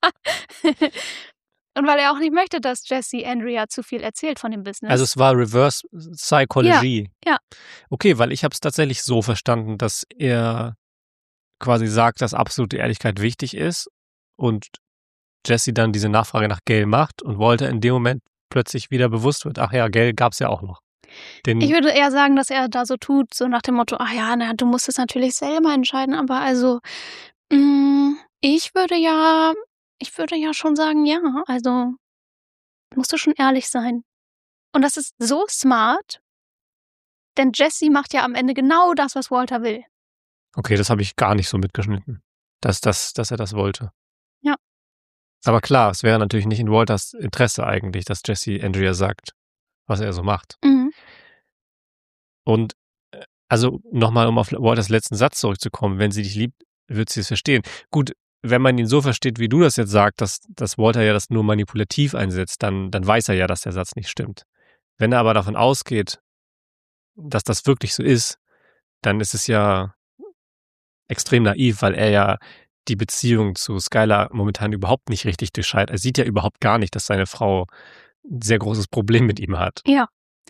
Und weil er auch nicht möchte, dass Jesse Andrea zu viel erzählt von dem Business. Also es war Reverse Psychology. Ja. Okay, weil ich habe es tatsächlich so verstanden, dass er quasi sagt, dass absolute Ehrlichkeit wichtig ist und Jesse dann diese Nachfrage nach Gail macht und Walter in dem Moment plötzlich wieder bewusst wird, ach ja, Gail gab es ja auch noch. Ich würde eher sagen, dass er da so tut, so nach dem Motto, ach ja, du musst es natürlich selber entscheiden, aber also ich würde ja schon sagen, ja, also musst du schon ehrlich sein. Und das ist so smart, denn Jesse macht ja am Ende genau das, was Walter will. Okay, das habe ich gar nicht so mitgeschnitten, dass er das wollte. Ja. Aber klar, es wäre natürlich nicht in Walters Interesse eigentlich, dass Jesse Andrea sagt, was er so macht. Mhm. Und also nochmal, um auf Walters letzten Satz zurückzukommen, wenn sie dich liebt, wird sie es verstehen. Gut, wenn man ihn so versteht, wie du das jetzt sagst, dass Walter ja das nur manipulativ einsetzt, dann weiß er ja, dass der Satz nicht stimmt. Wenn er aber davon ausgeht, dass das wirklich so ist, dann ist es ja extrem naiv, weil er ja die Beziehung zu Skylar momentan überhaupt nicht richtig durchschaut. Er sieht ja überhaupt gar nicht, dass seine Frau ein sehr großes Problem mit ihm hat. Ja.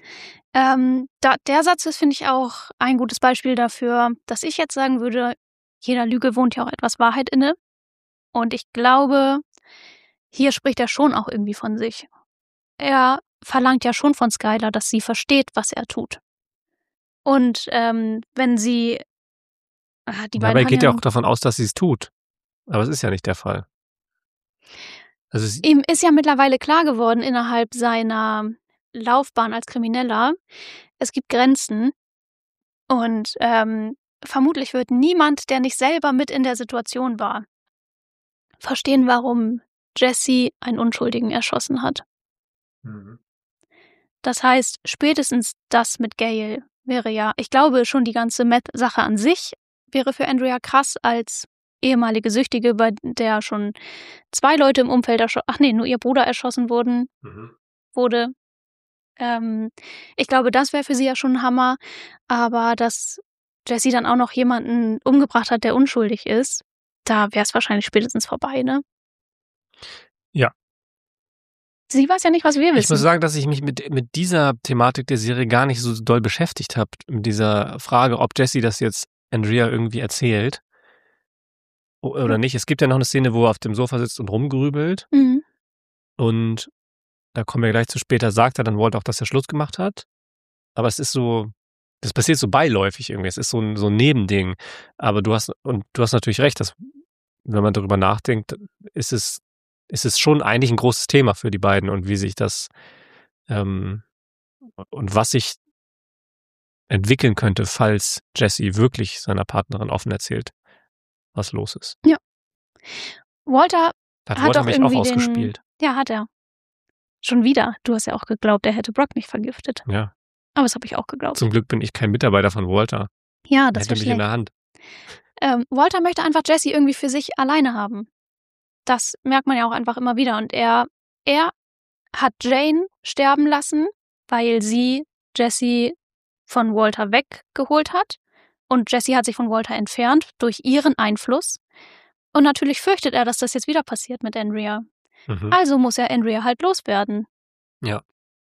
Der Satz ist, finde ich, auch ein gutes Beispiel dafür, dass ich jetzt sagen würde, jeder Lüge wohnt ja auch etwas Wahrheit inne. Und ich glaube, hier spricht er schon auch irgendwie von sich. Er verlangt ja schon von Skylar, dass sie versteht, was er tut. Und wenn sie die beiden. Aber er geht ja auch davon aus, dass sie es tut. Aber es ist ja nicht der Fall. Also ihm ist ja mittlerweile klar geworden innerhalb seiner Laufbahn als Krimineller, es gibt Grenzen und vermutlich wird niemand, der nicht selber mit in der Situation war, verstehen, warum Jesse einen Unschuldigen erschossen hat. Mhm. Das heißt, spätestens das mit Gail wäre ja, ich glaube schon die ganze Meth-Sache an sich wäre für Andrea krass als ehemalige Süchtige, bei der schon 2 Leute im Umfeld nur ihr Bruder erschossen wurde. Ich glaube, das wäre für sie ja schon ein Hammer, aber dass Jesse dann auch noch jemanden umgebracht hat, der unschuldig ist, da wäre es wahrscheinlich spätestens vorbei, ne? Ja. Sie weiß ja nicht, was wir wissen. Ich muss sagen, dass ich mich mit dieser Thematik der Serie gar nicht so doll beschäftigt habe, mit dieser Frage, ob Jesse das jetzt Andrea irgendwie erzählt oder nicht. Es gibt ja noch eine Szene, wo er auf dem Sofa sitzt und rumgrübelt. Mhm. Und da kommen wir gleich zu später, sagt er dann Walter auch, dass er Schluss gemacht hat. Aber es ist so, das passiert so beiläufig irgendwie. Es ist so ein Nebending. Aber du hast natürlich recht, dass, wenn man darüber nachdenkt, ist es schon eigentlich ein großes Thema für die beiden und wie sich das und was sich entwickeln könnte, falls Jesse wirklich seiner Partnerin offen erzählt, was los ist. Ja. Walter hat Walter doch mich auch ausgespielt. Ja, hat er. Schon wieder. Du hast ja auch geglaubt, er hätte Brock nicht vergiftet. Ja. Aber das habe ich auch geglaubt. Zum Glück bin ich kein Mitarbeiter von Walter. Ja, das hätte mich in der Hand. Walter möchte einfach Jesse irgendwie für sich alleine haben. Das merkt man ja auch einfach immer wieder. Und er hat Jane sterben lassen, weil sie Jessie von Walter weggeholt hat. Und Jessie hat sich von Walter entfernt durch ihren Einfluss. Und natürlich fürchtet er, dass das jetzt wieder passiert mit Andrea. Also muss er Andrea halt loswerden. Ja.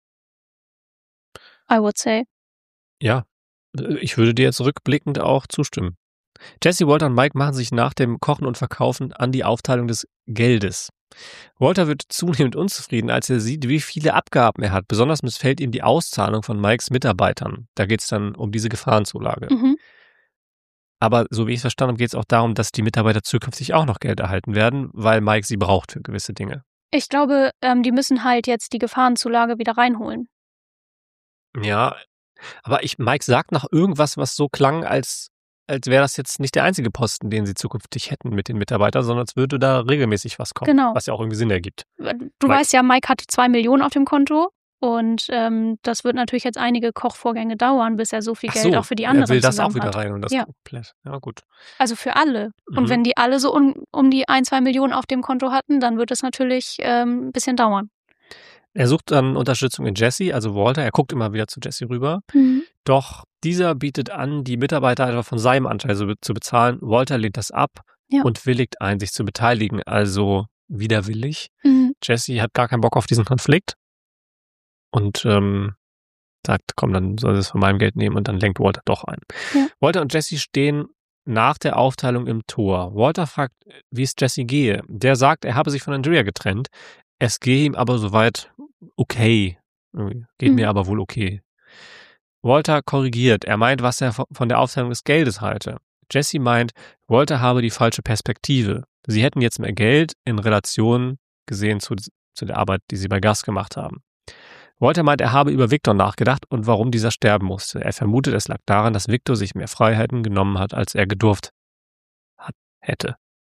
I would say. Ja, ich würde dir jetzt rückblickend auch zustimmen. Jessie, Walter und Mike machen sich nach dem Kochen und Verkaufen an die Aufteilung des Geldes. Walter wird zunehmend unzufrieden, als er sieht, wie viele Abgaben er hat. Besonders missfällt ihm die Auszahlung von Mikes Mitarbeitern. Da geht es dann um diese Gefahrenzulage. Aber so wie ich es verstanden habe, geht es auch darum, dass die Mitarbeiter zukünftig auch noch Geld erhalten werden, weil Mike sie braucht für gewisse Dinge. Ich glaube, die müssen halt jetzt die Gefahrenzulage wieder reinholen. Ja, aber Mike sagt nach irgendwas, was so klang, als wäre das jetzt nicht der einzige Posten, den sie zukünftig hätten mit den Mitarbeitern, sondern es würde da regelmäßig was kommen, Genau. was ja auch irgendwie Sinn ergibt. Du weißt ja, Mike hat 2 Millionen auf dem Konto und das wird natürlich jetzt einige Kochvorgänge dauern, bis er so viel Geld auch für die anderen er will das auch zusammen wieder hat. rein und das Ja. komplett. Ja, gut. Also für alle. Und wenn die alle so um die 1-2 Millionen auf dem Konto hatten, dann wird es natürlich ein bisschen dauern. Er sucht dann Unterstützung in Jessie, also Walter. Er guckt immer wieder zu Jessie rüber. Doch dieser bietet an, die Mitarbeiter einfach von seinem Anteil zu bezahlen. Walter lehnt das ab und willigt ein, sich zu beteiligen, also widerwillig. Jessie hat gar keinen Bock auf diesen Konflikt und sagt, komm, dann soll sie es von meinem Geld nehmen und dann lenkt Walter doch ein. Ja. Walter und Jessie stehen nach der Aufteilung im Tor. Walter fragt, wie es Jessie gehe. Der sagt, er habe sich von Andrea getrennt. Es gehe ihm aber soweit okay. Geht mir aber wohl okay. Walter korrigiert. Er meint, was er von der Aufteilung des Geldes halte. Jessie meint, Walter habe die falsche Perspektive. Sie hätten jetzt mehr Geld in Relation gesehen zu der Arbeit, die sie bei Gus gemacht haben. Walter meint, er habe über Victor nachgedacht und warum dieser sterben musste. Er vermutet, es lag daran, dass Victor sich mehr Freiheiten genommen hat, als er gedurft hätte.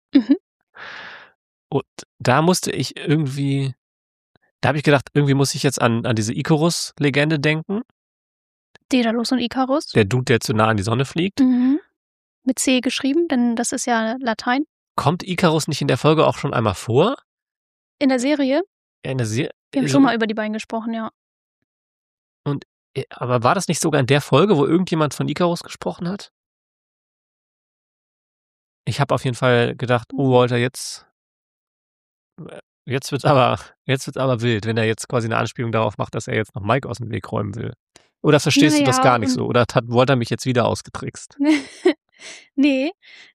Und da musste ich irgendwie, da habe ich gedacht, irgendwie muss ich jetzt an diese Icarus-Legende denken. Daedalus und Icarus. Der Dude, der zu nah an die Sonne fliegt. Mit C geschrieben, denn das ist ja Latein. Kommt Icarus nicht in der Folge auch schon einmal vor? In der Serie? Ja, in der Serie. Wir haben schon mal über die beiden gesprochen, ja. Aber war das nicht sogar in der Folge, wo irgendjemand von Icarus gesprochen hat? Ich habe auf jeden Fall gedacht, oh Walter, jetzt wird's aber wild, wenn er jetzt quasi eine Anspielung darauf macht, dass er jetzt noch Mike aus dem Weg räumen will. Oder verstehst du das gar nicht so? Oder hat Walter mich jetzt wieder ausgetrickst? Nee.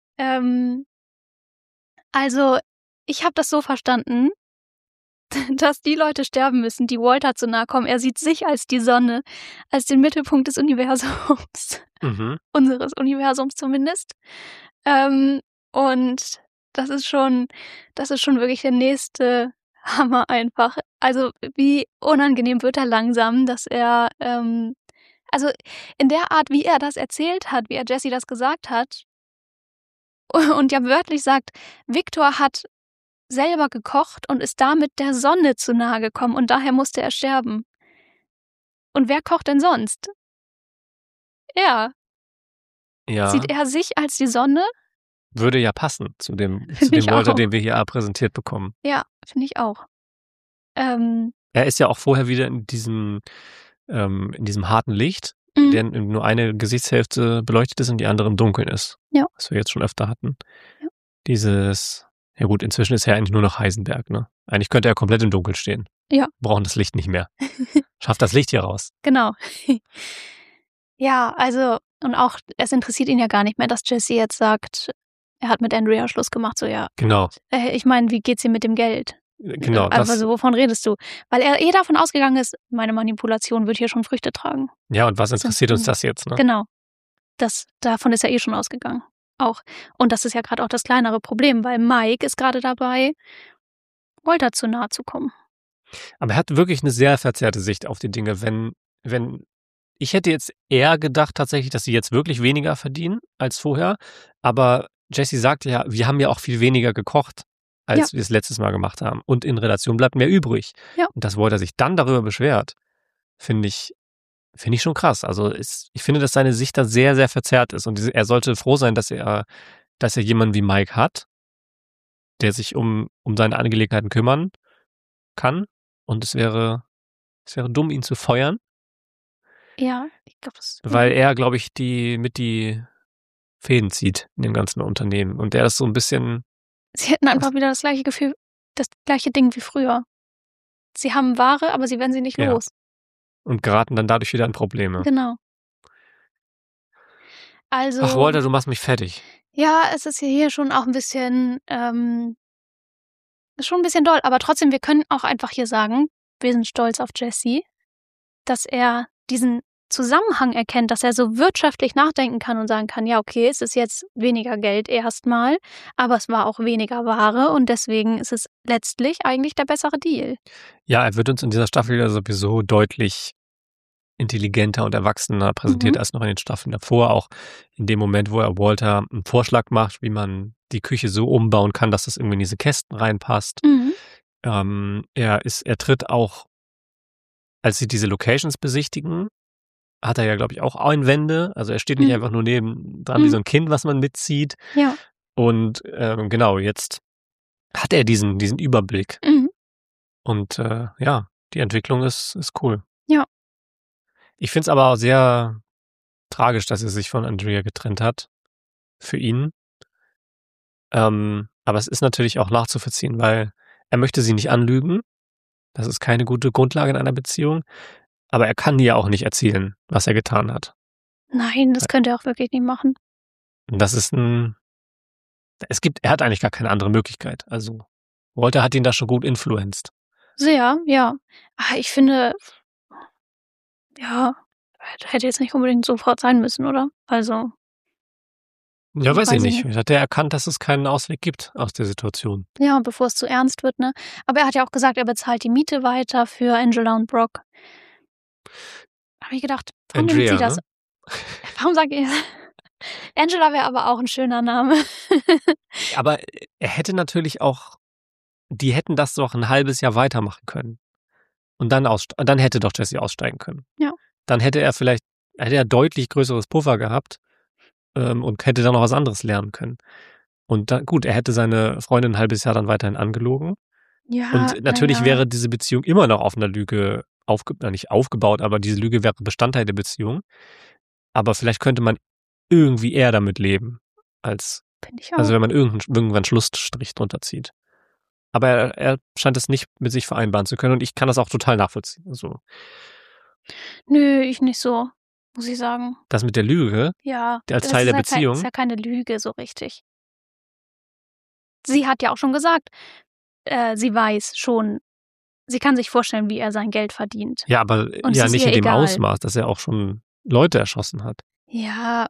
Also, ich habe das so verstanden, dass die Leute sterben müssen, die Walter zu nahe kommen. Er sieht sich als die Sonne, als den Mittelpunkt des Universums. Unseres Universums zumindest. Und das ist schon wirklich der nächste Hammer einfach. Also, wie unangenehm wird er langsam, dass er, also in der Art, wie er das erzählt hat, wie er Jessie das gesagt hat, und ja wörtlich sagt, Victor hat selber gekocht und ist damit der Sonne zu nahe gekommen und daher musste er sterben. Und wer kocht denn sonst? Er. Ja. Sieht er sich als die Sonne? Würde ja passen zu dem Walter, den wir hier präsentiert bekommen. Ja, finde ich auch. Er ist ja auch vorher wieder in diesem harten Licht, der nur eine Gesichtshälfte beleuchtet ist und die andere im Dunkeln ist. Ja. Was wir jetzt schon öfter hatten. Ja. Ja gut, inzwischen ist er eigentlich nur noch Heisenberg, ne? Eigentlich könnte er komplett im Dunkeln stehen. Ja. Brauchen das Licht nicht mehr. Schafft das Licht hier raus. Genau. Ja, also, und auch, es interessiert ihn ja gar nicht mehr, dass Jessie jetzt sagt, er hat mit Andrea Schluss gemacht, so ja. Genau. Ich meine, wie geht's ihm mit dem Geld? Genau. Also, wovon redest du? Weil er davon ausgegangen ist, meine Manipulation wird hier schon Früchte tragen. Ja, und was interessiert uns das jetzt, ne? Genau. Davon ist er schon ausgegangen. Auch. Und das ist ja gerade auch das kleinere Problem, weil Mike ist gerade dabei, Walter zu nahe zu kommen. Aber er hat wirklich eine sehr verzerrte Sicht auf die Dinge. Wenn ich hätte jetzt eher gedacht tatsächlich, dass sie jetzt wirklich weniger verdienen als vorher. Aber Jessie sagte ja, wir haben ja auch viel weniger gekocht, als wir es letztes Mal gemacht haben. Und in Relation bleibt mehr übrig. Ja. Und dass Walter sich dann darüber beschwert, finde ich schon krass. Also ich finde, dass seine Sicht da sehr, sehr verzerrt ist. Und er sollte froh sein, dass er jemanden wie Mike hat, der sich um seine Angelegenheiten kümmern kann. Und es wäre dumm, ihn zu feuern. Ja, ich glaube, das. Weil er, glaube ich, die Fäden zieht in dem ganzen Unternehmen. Und der ist so ein bisschen. Sie hätten einfach wieder das gleiche Gefühl, das gleiche Ding wie früher. Sie haben Ware, aber sie werden sie nicht Ja. los. Und geraten dann dadurch wieder in Probleme. Genau. Also. Ach, Walter, du machst mich fertig. Ja, es ist hier schon auch ein bisschen, ist schon ein bisschen doll, aber trotzdem, wir können auch einfach hier sagen, wir sind stolz auf Jesse, dass er diesen Zusammenhang erkennt, dass er so wirtschaftlich nachdenken kann und sagen kann, ja, okay, es ist jetzt weniger Geld erstmal, aber es war auch weniger Ware und deswegen ist es letztlich eigentlich der bessere Deal. Ja, er wird uns in dieser Staffel ja sowieso deutlich intelligenter und erwachsener präsentiert als noch in den Staffeln davor. Auch in dem Moment, wo er Walter einen Vorschlag macht, wie man die Küche so umbauen kann, dass das irgendwie in diese Kästen reinpasst. Er tritt auch, als sie diese Locations besichtigen, hat er ja, glaube ich, auch Einwände. Also er steht nicht einfach nur nebendran wie so ein Kind, was man mitzieht. Ja. Und genau, jetzt hat er diesen Überblick. Und ja, die Entwicklung ist cool. Ja. Ich finde es aber auch sehr tragisch, dass er sich von Andrea getrennt hat. Für ihn. Aber es ist natürlich auch nachzuvollziehen, weil er möchte sie nicht anlügen. Das ist keine gute Grundlage in einer Beziehung. Aber er kann ihr auch nicht erzählen, was er getan hat. Nein, das könnte er auch wirklich nicht machen. Das ist er hat eigentlich gar keine andere Möglichkeit. Also Walter hat ihn da schon gut influenced. Sehr, ja. Aber ich finde, ja, hätte jetzt nicht unbedingt sofort sein müssen, oder? Also. Ja, weiß ich nicht. Hat er erkannt, dass es keinen Ausweg gibt aus der Situation. Ja, bevor es zu ernst wird, ne? Aber er hat ja auch gesagt, er bezahlt die Miete weiter für Angela und Brock. Da habe ich gedacht, warum nimmt sie das? Ne? Warum sagt ihr? Angela wäre aber auch ein schöner Name. Aber er hätte natürlich auch, die hätten das doch ein halbes Jahr weitermachen können. Und dann hätte doch Jesse aussteigen können. Ja. Dann hätte er deutlich größeres Puffer gehabt und hätte dann noch was anderes lernen können. Und dann, gut, er hätte seine Freundin ein halbes Jahr dann weiterhin angelogen. Ja. Und natürlich wäre diese Beziehung immer noch auf einer Lüge nicht aufgebaut, aber diese Lüge wäre Bestandteil der Beziehung. Aber vielleicht könnte man irgendwie eher damit leben, als wenn man irgendwann einen Schlussstrich drunter zieht. Aber er scheint es nicht mit sich vereinbaren zu können und ich kann das auch total nachvollziehen. Also, nö, ich nicht so, muss ich sagen. das mit der Lüge, ja, als Teil der Beziehung. Das ist ja keine Lüge so richtig. Sie hat ja auch schon gesagt, sie weiß schon, sie kann sich vorstellen, wie er sein Geld verdient. Ja, aber und ja nicht in dem Ausmaß, dass er auch schon Leute erschossen hat. Ja.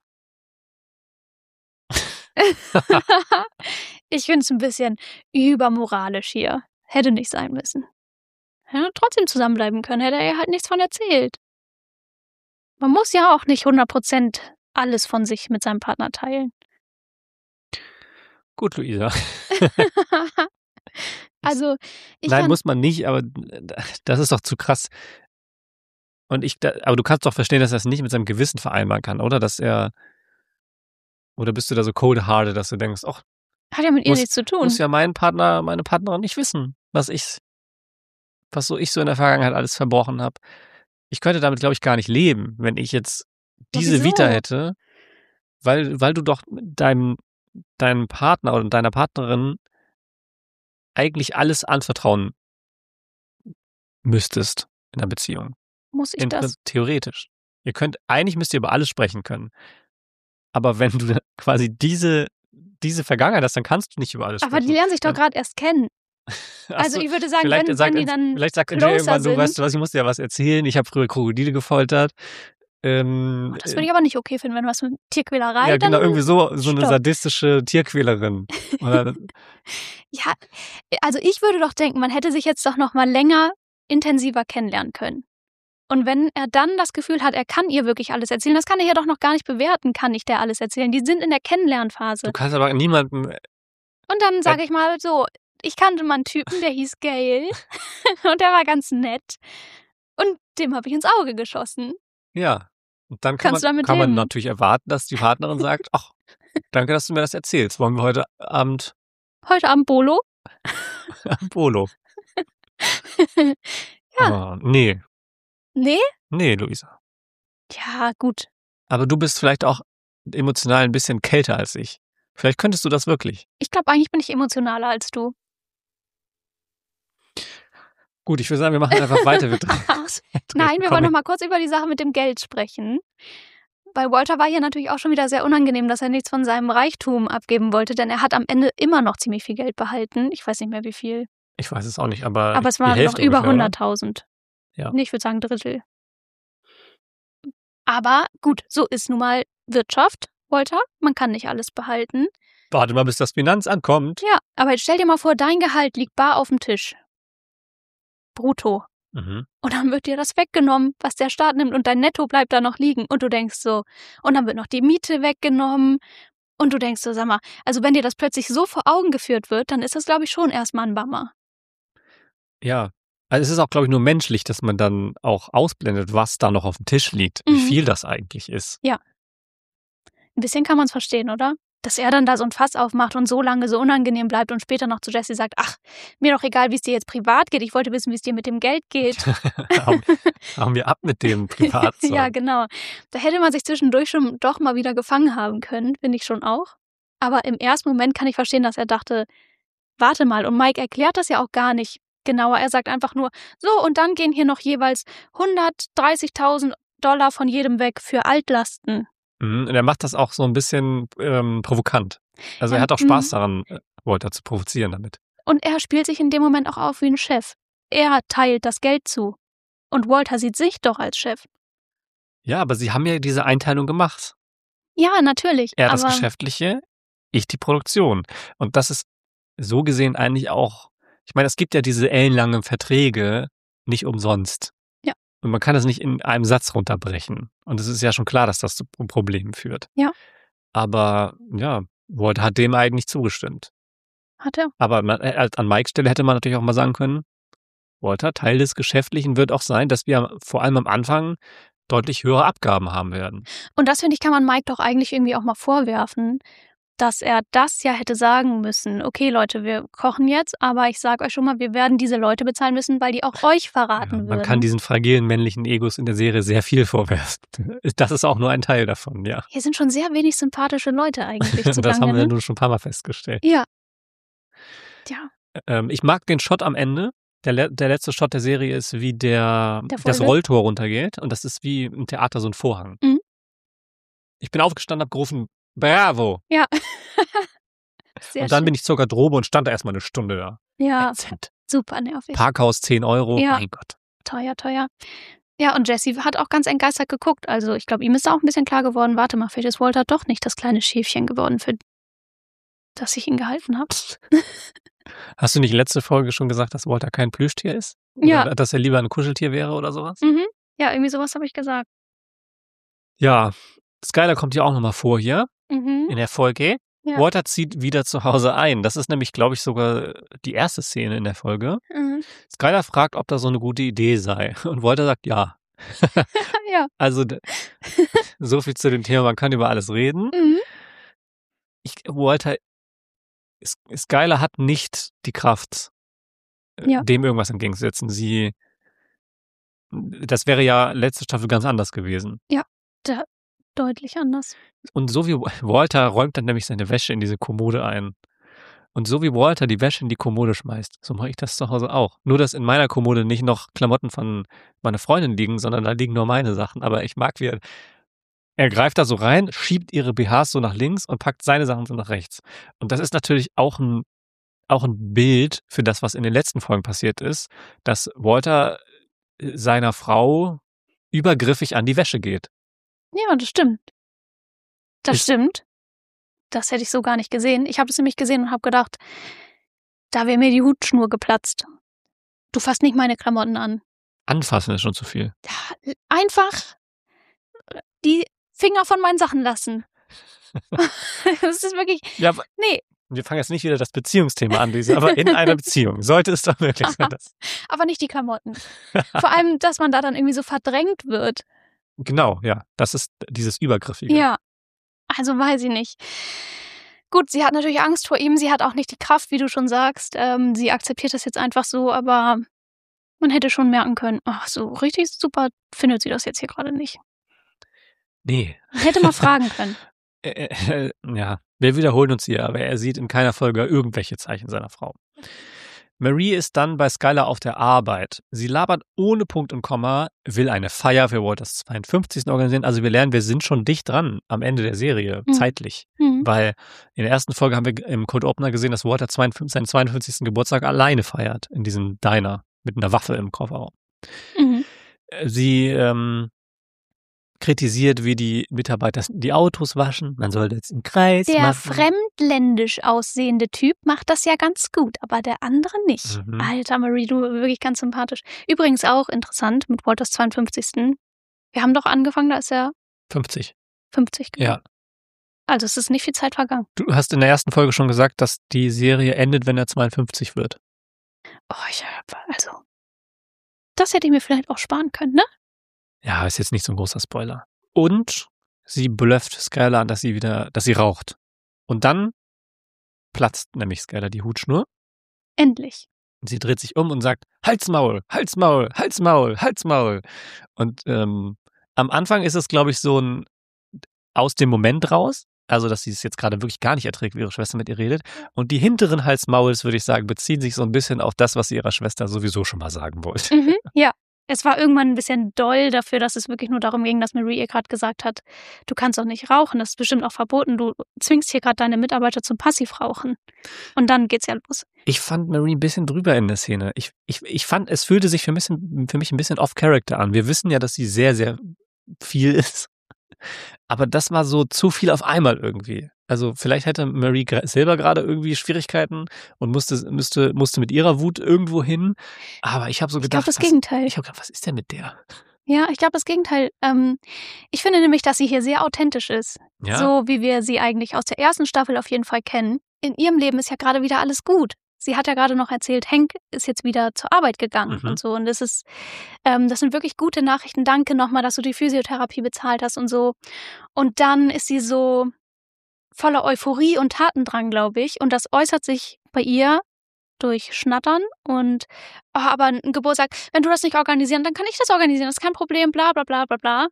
Ich finde es ein bisschen übermoralisch hier. Hätte nicht sein müssen. Hätte trotzdem zusammenbleiben können, hätte er halt nichts von erzählt. Man muss ja auch nicht 100% alles von sich mit seinem Partner teilen. Gut, Luisa. Also, Nein, muss man nicht, aber das ist doch zu krass. Aber du kannst doch verstehen, dass er es nicht mit seinem Gewissen vereinbaren kann, oder? Oder bist du da so cold-hearted, dass du denkst, ach, hat ja mit ihr nichts zu tun. Muss ja meine Partnerin nicht wissen, was ich so in der Vergangenheit alles verbrochen habe. Ich könnte damit, glaube ich, gar nicht leben, wenn ich jetzt diese Vita hätte, weil du doch deinem Partner oder deiner Partnerin eigentlich alles anvertrauen müsstest in einer Beziehung. Muss ich das? Theoretisch. Eigentlich müsst ihr über alles sprechen können. Aber wenn du quasi diese Vergangenheit hast, dann kannst du nicht über alles sprechen. Aber die lernen sich doch gerade erst kennen. Also ich würde sagen, wenn die dann vielleicht sagt Andrea irgendwann, du weißt was, ich muss dir was erzählen, ich habe früher Krokodile gefoltert. Das würde ich aber nicht okay finden, wenn was mit Tierquälerei. Ja, genau, irgendwie so eine sadistische Tierquälerin. Oder? Ja, also ich würde doch denken, man hätte sich jetzt doch noch mal länger, intensiver kennenlernen können. Und wenn er dann das Gefühl hat, er kann ihr wirklich alles erzählen, das kann er ja doch noch gar nicht bewerten, kann ich der alles erzählen. Die sind in der Kennenlernphase. Du kannst aber niemandem... Und dann sage ich mal so, ich kannte mal einen Typen, der hieß Gail und der war ganz nett und dem habe ich ins Auge geschossen. Ja, und dann kann man natürlich erwarten, dass die Partnerin sagt, ach, danke, dass du mir das erzählst. Wollen wir heute Abend... Heute Abend Bolo? Bolo. Ja. Nee. Nee? Nee, Luisa. Ja, gut. Aber du bist vielleicht auch emotional ein bisschen kälter als ich. Vielleicht könntest du das wirklich. Ich glaube, eigentlich bin ich emotionaler als du. Gut, ich würde sagen, wir machen einfach weiter. Nein, wir wollen noch mal kurz über die Sache mit dem Geld sprechen. Bei Walter war hier natürlich auch schon wieder sehr unangenehm, dass er nichts von seinem Reichtum abgeben wollte, denn er hat am Ende immer noch ziemlich viel Geld behalten. Ich weiß nicht mehr, wie viel. Ich weiß es auch nicht, aber Aber es die waren noch Hälfte über ungefähr, oder? 100.000. Ja. Ich würde sagen ein Drittel. Aber gut, so ist nun mal Wirtschaft, Walter. Man kann nicht alles behalten. Warte mal, bis das Finanzamt kommt. Ja, aber jetzt stell dir mal vor, dein Gehalt liegt bar auf dem Tisch. Brutto. Mhm. Und dann wird dir das weggenommen, was der Staat nimmt, und dein Netto bleibt da noch liegen. Und du denkst so, und dann wird noch die Miete weggenommen. Und du denkst so, sag mal, also wenn dir das plötzlich so vor Augen geführt wird, dann ist das, glaube ich, schon erstmal ein Bummer. Ja. Also es ist auch, glaube ich, nur menschlich, dass man dann auch ausblendet, was da noch auf dem Tisch liegt, wie Mhm. viel das eigentlich ist. Ein bisschen kann man es verstehen, oder? Dass er dann da so ein Fass aufmacht und so lange so unangenehm bleibt und später noch zu Jessie sagt, ach, mir doch egal, wie es dir jetzt privat geht. Ich wollte wissen, wie es dir mit dem Geld geht. Haben wir ab mit dem Privatzeug. Ja, genau. Da hätte man sich zwischendurch schon doch mal wieder gefangen haben können, finde ich schon auch. Aber im ersten Moment kann ich verstehen, dass er dachte, warte mal. Und Mike erklärt das ja auch gar nicht genauer. Er sagt einfach nur, so, und dann gehen hier noch jeweils 130.000 $ von jedem weg für Altlasten. Und er macht das auch so ein bisschen provokant. Also er Ja, hat auch Spaß daran, Walter zu provozieren damit. Und er spielt sich in dem Moment auch auf wie ein Chef. Er teilt das Geld zu. Und Walter sieht sich doch als Chef. Ja, aber sie haben ja diese Einteilung gemacht. Ja, natürlich. Er das aber Geschäftliche, ich die Produktion. Und das ist so gesehen eigentlich auch, ich meine, es gibt ja diese ellenlangen Verträge nicht umsonst. Ja. Und man kann das nicht in einem Satz runterbrechen. Und es ist ja schon klar, dass das zu Problemen führt. Ja. Aber ja, Walter hat dem eigentlich zugestimmt. Hat er. Aber an Mikes Stelle hätte man natürlich auch mal sagen können, Walter, Teil des Geschäftlichen wird auch sein, dass wir vor allem am Anfang deutlich höhere Abgaben haben werden. Und das, finde ich, kann man Mike doch eigentlich irgendwie auch mal vorwerfen, dass er das ja hätte sagen müssen. Okay, Leute, wir kochen jetzt, aber ich sage euch schon mal, wir werden diese Leute bezahlen müssen, weil die auch euch verraten würden. Man kann diesen fragilen männlichen Egos in der Serie sehr viel vorwerfen. Das ist auch nur ein Teil davon, ja. Hier sind schon sehr wenig sympathische Leute eigentlich zugange. Das haben wir ne? nun schon ein paar Mal festgestellt. Ja. Ich mag den Shot am Ende. Der letzte Shot der Serie ist, wie das Folge? Rolltor runtergeht. Und das ist wie im Theater so ein Vorhang. Mhm. Ich bin aufgestanden, hab gerufen, Bravo! Ja. Sehr Und dann schön. bin ich zur Garderobe und stand da erstmal eine Stunde da. Ja, Ätzend. super nervig. Parkhaus 10 €, Ja. mein Gott. Teuer. Ja, und Jessie hat auch ganz entgeistert geguckt. Also ich glaube, ihm ist auch ein bisschen klar geworden, warte mal, vielleicht ist Walter doch nicht das kleine Schäfchen geworden, für das ich ihn gehalten habe. Hast du nicht letzte Folge schon gesagt, dass Walter kein Plüschtier ist? Oder Ja. dass er lieber ein Kuscheltier wäre oder sowas? Mhm. Ja, irgendwie sowas habe ich gesagt. Ja, Skylar kommt ja auch nochmal vor hier Mhm. in der Folge. Ja. Walter zieht wieder zu Hause ein. Das ist nämlich, glaube ich, sogar die erste Szene in der Folge. Mhm. Skylar fragt, ob das so eine gute Idee sei. Und Walter sagt ja. Ja. Also so viel zu dem Thema, man kann über alles reden. Mhm. Skylar hat nicht die Kraft, Ja. dem irgendwas entgegenzusetzen. Das wäre ja letzte Staffel ganz anders gewesen. Deutlich anders. Und so wie Walter räumt dann nämlich seine Wäsche in diese Kommode ein. Und so wie Walter die Wäsche in die Kommode schmeißt, so mache ich das zu Hause auch. Nur, dass in meiner Kommode nicht noch Klamotten von meiner Freundin liegen, sondern da liegen nur meine Sachen. Aber ich mag, wie er greift da so rein, schiebt ihre BHs so nach links und packt seine Sachen so nach rechts. Und das ist natürlich auch ein Bild für das, was in den letzten Folgen passiert ist, dass Walter seiner Frau übergriffig an die Wäsche geht. Ja, das stimmt. Das Ist- stimmt. Das hätte ich so gar nicht gesehen. Ich habe das nämlich gesehen und habe gedacht, da wäre mir die Hutschnur geplatzt. Du fasst nicht meine Klamotten an. Anfassen ist schon zu viel. Ja, einfach die Finger von meinen Sachen lassen. Das ist wirklich, Ja, aber nee, wir fangen jetzt nicht wieder das Beziehungsthema an, Lisa, aber in einer Beziehung sollte es doch möglich sein, dass... aber nicht die Klamotten. Vor allem, dass man da dann irgendwie so verdrängt wird. Genau, ja, das ist dieses Übergriffige. Ja, also weiß ich nicht. Gut, sie hat natürlich Angst vor ihm. Sie hat auch nicht die Kraft, wie du schon sagst. Sie akzeptiert das jetzt einfach so, aber man hätte schon merken können, ach, so richtig super findet sie das jetzt hier gerade nicht. Nee. Hätte mal fragen können. Ja, wir wiederholen uns hier, aber er sieht in keiner Folge irgendwelche Zeichen seiner Frau. Marie ist dann bei Skylar auf der Arbeit. Sie labert ohne Punkt und Komma, will eine Feier für Walters 52. organisieren. Also wir lernen, wir sind schon dicht dran am Ende der Serie, zeitlich. Weil in der ersten Folge haben wir im Cold Opener gesehen, dass Walter seinen 52. Geburtstag alleine feiert, in diesem Diner mit einer Waffe im Kofferraum. Sie kritisiert, wie die Mitarbeiter die Autos waschen. Man soll jetzt im Kreis Der machen. fremdländisch aussehende Typ macht das ja ganz gut, aber der andere nicht. Alter, Marie, du wirklich ganz sympathisch. Übrigens auch interessant mit Walters 52. Wir haben doch angefangen, da ist er 50. 50 geworden. Ja. Also es ist nicht viel Zeit vergangen. Du hast in der ersten Folge schon gesagt, dass die Serie endet, wenn er 52 wird. Also, das hätte ich mir vielleicht auch sparen können, ne? Ja, ist jetzt nicht so ein großer Spoiler. Und sie blufft Skylar an, dass sie raucht. Und dann platzt nämlich Skylar die Hutschnur. Endlich. Sie dreht sich um und sagt, Halsmaul, Halsmaul, Halsmaul, Halsmaul. Und am Anfang ist es, glaube ich, so ein aus dem Moment raus. Also, dass sie es jetzt gerade wirklich gar nicht erträgt, wie ihre Schwester mit ihr redet. Und die hinteren Halsmauls, würde ich sagen, beziehen sich so ein bisschen auf das, was sie ihrer Schwester sowieso schon mal sagen wollte. Ja. Es war irgendwann ein bisschen doll dafür, dass es wirklich nur darum ging, dass Marie ihr gerade gesagt hat, du kannst doch nicht rauchen, das ist bestimmt auch verboten, du zwingst hier gerade deine Mitarbeiter zum Passivrauchen. Und dann geht's ja los. Ich fand Marie ein bisschen drüber in der Szene. Ich fand, es fühlte sich für mich ein bisschen off-Character an. Wir wissen ja, dass sie sehr, sehr viel ist. Aber das war so zu viel auf einmal irgendwie. Also vielleicht hätte Marie selber gerade irgendwie Schwierigkeiten und musste mit ihrer Wut irgendwo hin. Aber ich habe so gedacht, das Gegenteil. Ich habe gedacht, was ist denn mit der? Ja, ich glaube das Gegenteil. Ich finde nämlich, dass sie hier sehr authentisch ist. Ja? So wie wir sie eigentlich aus der ersten Staffel auf jeden Fall kennen. In ihrem Leben ist ja gerade wieder alles gut. Sie hat ja gerade noch erzählt, Hank ist jetzt wieder zur Arbeit gegangen und so. Und das sind wirklich gute Nachrichten. Danke nochmal, dass du die Physiotherapie bezahlt hast und so. Und dann ist sie so voller Euphorie und Tatendrang, glaube ich. Und das äußert sich bei ihr durch Schnattern und aber ein Geburtstag, wenn du das nicht organisieren, dann kann ich das organisieren, das ist kein Problem, bla bla bla bla bla.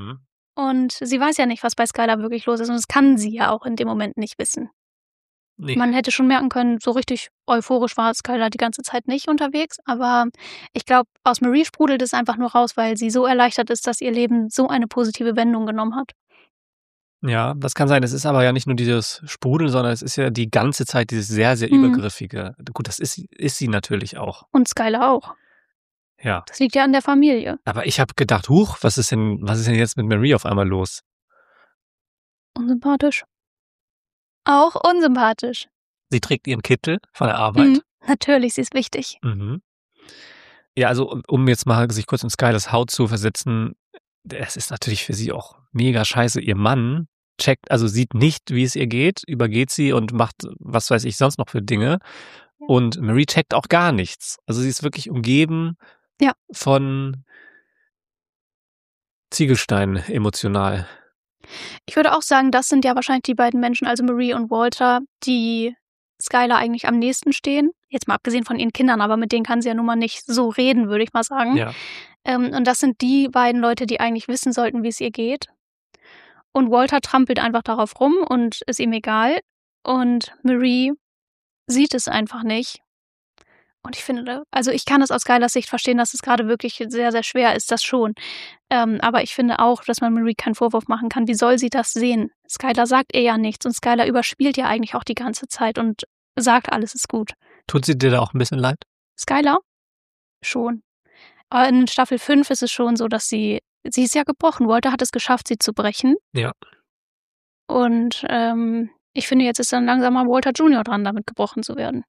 Und sie weiß ja nicht, was bei Skylar wirklich los ist. Und das kann sie ja auch in dem Moment nicht wissen. Nee. Man hätte schon merken können, so richtig euphorisch war Skylar die ganze Zeit nicht unterwegs. Aber ich glaube, aus Marie sprudelt es einfach nur raus, weil sie so erleichtert ist, dass ihr Leben so eine positive Wendung genommen hat. Ja, das kann sein. Es ist aber ja nicht nur dieses Sprudeln, sondern es ist ja die ganze Zeit dieses sehr, sehr übergriffige. Gut, das ist sie natürlich auch. Und Skylar auch. Ja. Das liegt ja an der Familie. Aber ich habe gedacht, huch, was ist denn jetzt mit Marie auf einmal los? Unsympathisch. Auch unsympathisch. Sie trägt ihren Kittel von der Arbeit. Natürlich, sie ist wichtig. Ja, also um jetzt mal sich kurz in Skylars Haut zu versetzen, es ist natürlich für sie auch mega scheiße. Ihr Mann sieht nicht, wie es ihr geht, übergeht sie und macht, was weiß ich, sonst noch für Dinge. Und Marie checkt auch gar nichts. Also sie ist wirklich umgeben von Ziegelsteinen emotional. Ich würde auch sagen, das sind ja wahrscheinlich die beiden Menschen, also Marie und Walter, die Skylar eigentlich am nächsten stehen. Jetzt mal abgesehen von ihren Kindern, aber mit denen kann sie ja nun mal nicht so reden, würde ich mal sagen. Ja. Und das sind die beiden Leute, die eigentlich wissen sollten, wie es ihr geht. Und Walter trampelt einfach darauf rum und ist ihm egal. Und Marie sieht es einfach nicht. Und ich finde, also ich kann es aus Skylars Sicht verstehen, dass es gerade wirklich sehr, sehr schwer ist, das schon. Aber ich finde auch, dass man Marie keinen Vorwurf machen kann. Wie soll sie das sehen? Skylar sagt ihr ja nichts und Skylar überspielt ja eigentlich auch die ganze Zeit und sagt, alles ist gut. Tut sie dir da auch ein bisschen leid? Skylar? Schon. Aber in Staffel 5 ist es schon so, dass sie ist ja gebrochen. Walter hat es geschafft, sie zu brechen. Ja. Und ich finde, jetzt ist dann langsam mal Walter Jr. dran, damit gebrochen zu werden.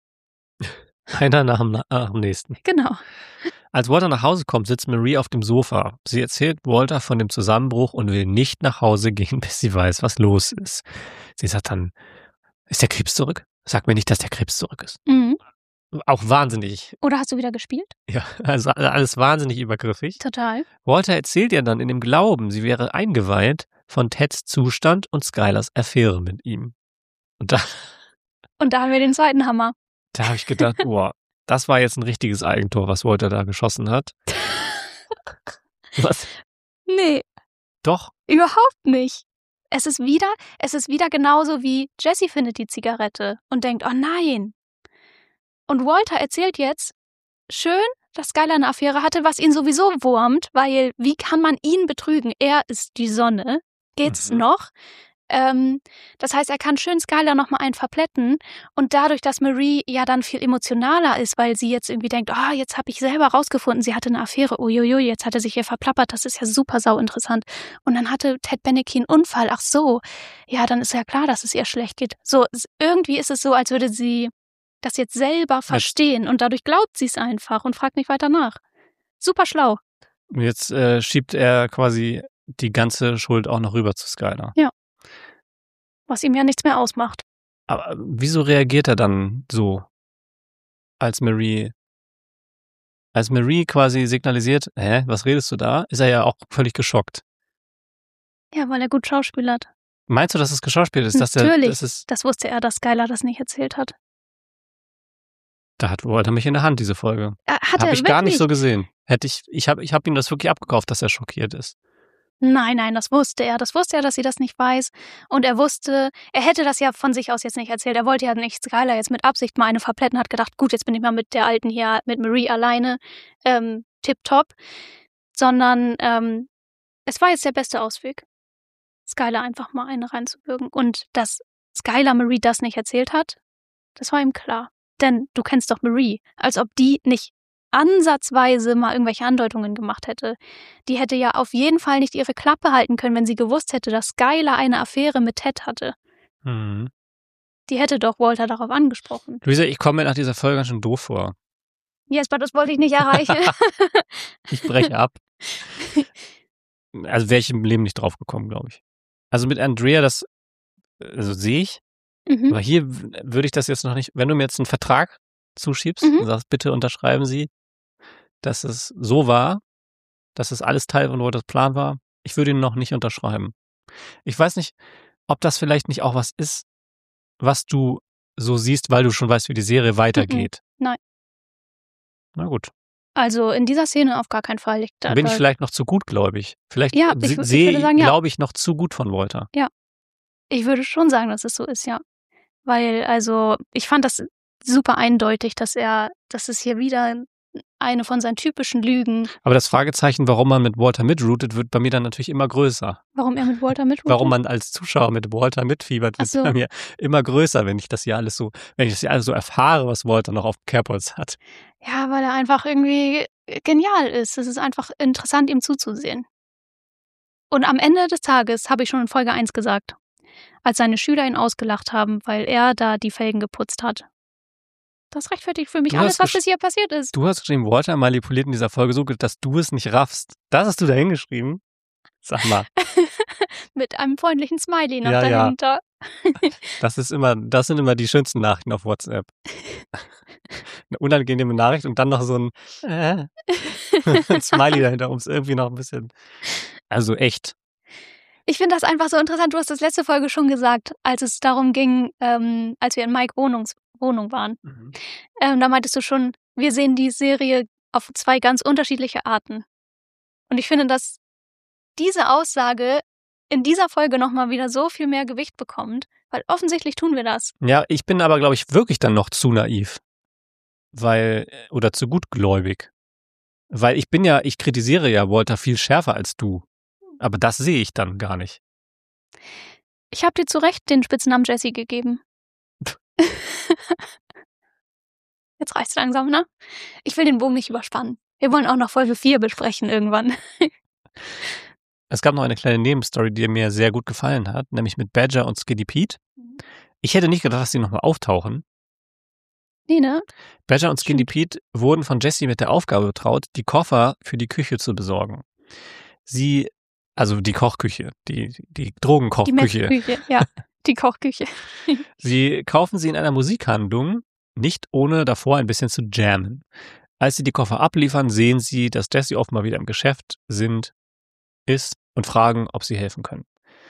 Einer nach dem nächsten. Genau. Als Walter nach Hause kommt, sitzt Marie auf dem Sofa. Sie erzählt Walter von dem Zusammenbruch und will nicht nach Hause gehen, bis sie weiß, was los ist. Sie sagt dann, ist der Krebs zurück? Sag mir nicht, dass der Krebs zurück ist. Auch wahnsinnig. Oder hast du wieder gespielt? Ja, also alles wahnsinnig übergriffig. Total. Walter erzählt ihr dann in dem Glauben, sie wäre eingeweiht von Teds Zustand und Skylars Affäre mit ihm. Und da haben wir den zweiten Hammer. Da habe ich gedacht, boah, das war jetzt ein richtiges Eigentor, was Walter da geschossen hat. Was? Nee. Doch. Überhaupt nicht. Es ist wieder genauso wie Jessie findet die Zigarette und denkt, oh nein. Und Walter erzählt jetzt, schön, dass Skylar eine Affäre hatte, was ihn sowieso wurmt, weil wie kann man ihn betrügen? Er ist die Sonne. Geht's noch? Das heißt, er kann schön Skylar nochmal einen verplätten und dadurch, dass Marie ja dann viel emotionaler ist, weil sie jetzt irgendwie denkt, oh, jetzt habe ich selber rausgefunden, sie hatte eine Affäre, uiuiui, jetzt hat er sich hier verplappert, das ist ja super sau interessant. Und dann hatte Ted Beneke einen Unfall, ach so, ja, dann ist ja klar, dass es ihr schlecht geht. So, irgendwie ist es so, als würde sie das jetzt selber verstehen und dadurch glaubt sie es einfach und fragt nicht weiter nach. Super schlau. Jetzt schiebt er quasi die ganze Schuld auch noch rüber zu Skylar. Ja. Was ihm ja nichts mehr ausmacht. Aber wieso reagiert er dann so, als Marie quasi signalisiert, was redest du da? Ist er ja auch völlig geschockt. Ja, weil er gut schauspielert. Meinst du, dass es geschauspielt ist? Natürlich, das wusste er, dass Skylar das nicht erzählt hat. Da hat Walter mich in der Hand, diese Folge. Habe ich gar nicht so gesehen. Ich hab ihm das wirklich abgekauft, dass er schockiert ist. Nein, das wusste er. Das wusste er, dass sie das nicht weiß. Und er hätte das ja von sich aus jetzt nicht erzählt. Er wollte ja nicht Skylar jetzt mit Absicht mal eine verplätten, hat gedacht, gut, jetzt bin ich mal mit der Alten hier, mit Marie alleine, tipptopp. Sondern es war jetzt der beste Ausweg, Skylar einfach mal eine reinzubürgen. Und dass Skylar Marie das nicht erzählt hat, das war ihm klar. Denn du kennst doch Marie, als ob die nicht ansatzweise mal irgendwelche Andeutungen gemacht hätte. Die hätte ja auf jeden Fall nicht ihre Klappe halten können, wenn sie gewusst hätte, dass Skylar eine Affäre mit Ted hatte. Mhm. Die hätte doch Walter darauf angesprochen. Luisa, ich komme mir nach dieser Folge ganz schön doof vor. Jesper, das wollte ich nicht erreichen. Ich breche ab. Also wäre ich im Leben nicht drauf gekommen, glaube ich. Also mit Andrea, das sehe ich. Aber hier würde ich das jetzt noch nicht, wenn du mir jetzt einen Vertrag zuschiebst und sagst, bitte unterschreiben Sie, dass es so war, dass es alles Teil von Walters Plan war, ich würde ihn noch nicht unterschreiben. Ich weiß nicht, ob das vielleicht nicht auch was ist, was du so siehst, weil du schon weißt, wie die Serie weitergeht. Nein. Na gut. Also in dieser Szene auf gar keinen Fall. Bin ich vielleicht noch zu gutgläubig. Vielleicht glaube ich noch zu gut von Walter. Ja. Ich würde schon sagen, dass es so ist, ja. Weil, also, ich fand das super eindeutig, dass es hier wieder eine von seinen typischen Lügen. Aber das Fragezeichen, warum man mit Walter mitroutet, wird bei mir dann natürlich immer größer. Warum er mit Walter mitroutet? Warum man als Zuschauer mit Walter mitfiebert, wird bei mir immer größer, wenn ich das hier alles so erfahre, was Walter noch auf dem Kerbholz hat. Ja, weil er einfach irgendwie genial ist. Es ist einfach interessant, ihm zuzusehen. Und am Ende des Tages, habe ich schon in Folge 1 gesagt, als seine Schüler ihn ausgelacht haben, weil er da die Felgen geputzt hat. Das rechtfertigt für mich alles, was bis hier passiert ist. Du hast geschrieben, Walter manipuliert in dieser Folge so gut, dass du es nicht raffst. Das hast du da hingeschrieben? Sag mal. Mit einem freundlichen Smiley noch dahinter. Ja. Das sind immer die schönsten Nachrichten auf WhatsApp. Eine unangenehme Nachricht und dann noch so ein Smiley dahinter, um es irgendwie noch ein bisschen... Also echt. Ich finde das einfach so interessant. Du hast das letzte Folge schon gesagt, als es darum ging, als wir in Mike Wohnung waren. Da meintest du schon, wir sehen die Serie auf 2 ganz unterschiedliche Arten. Und ich finde, dass diese Aussage in dieser Folge nochmal wieder so viel mehr Gewicht bekommt, weil offensichtlich tun wir das. Ja, ich bin aber, glaube ich, wirklich dann noch zu naiv. Oder zu gutgläubig. Weil ich kritisiere ja Walter viel schärfer als du. Aber das sehe ich dann gar nicht. Ich habe dir zu Recht den Spitznamen Jessie gegeben. Jetzt reicht's langsam, ne? Ich will den Bogen nicht überspannen. Wir wollen auch noch Folge 4 besprechen irgendwann. Es gab noch eine kleine Nebenstory, die mir sehr gut gefallen hat, nämlich mit Badger und Skinny Pete. Ich hätte nicht gedacht, dass die nochmal auftauchen. Nee, ne? Badger und Skinny Pete wurden von Jessie mit der Aufgabe betraut, die Koffer für die Küche zu besorgen. Also die Kochküche, die Drogenkochküche. Die Messküche, ja, die Kochküche. Sie kaufen sie in einer Musikhandlung, nicht ohne davor ein bisschen zu jammen. Als sie die Koffer abliefern, sehen sie, dass Jessie offenbar wieder im Geschäft ist und fragen, ob sie helfen können.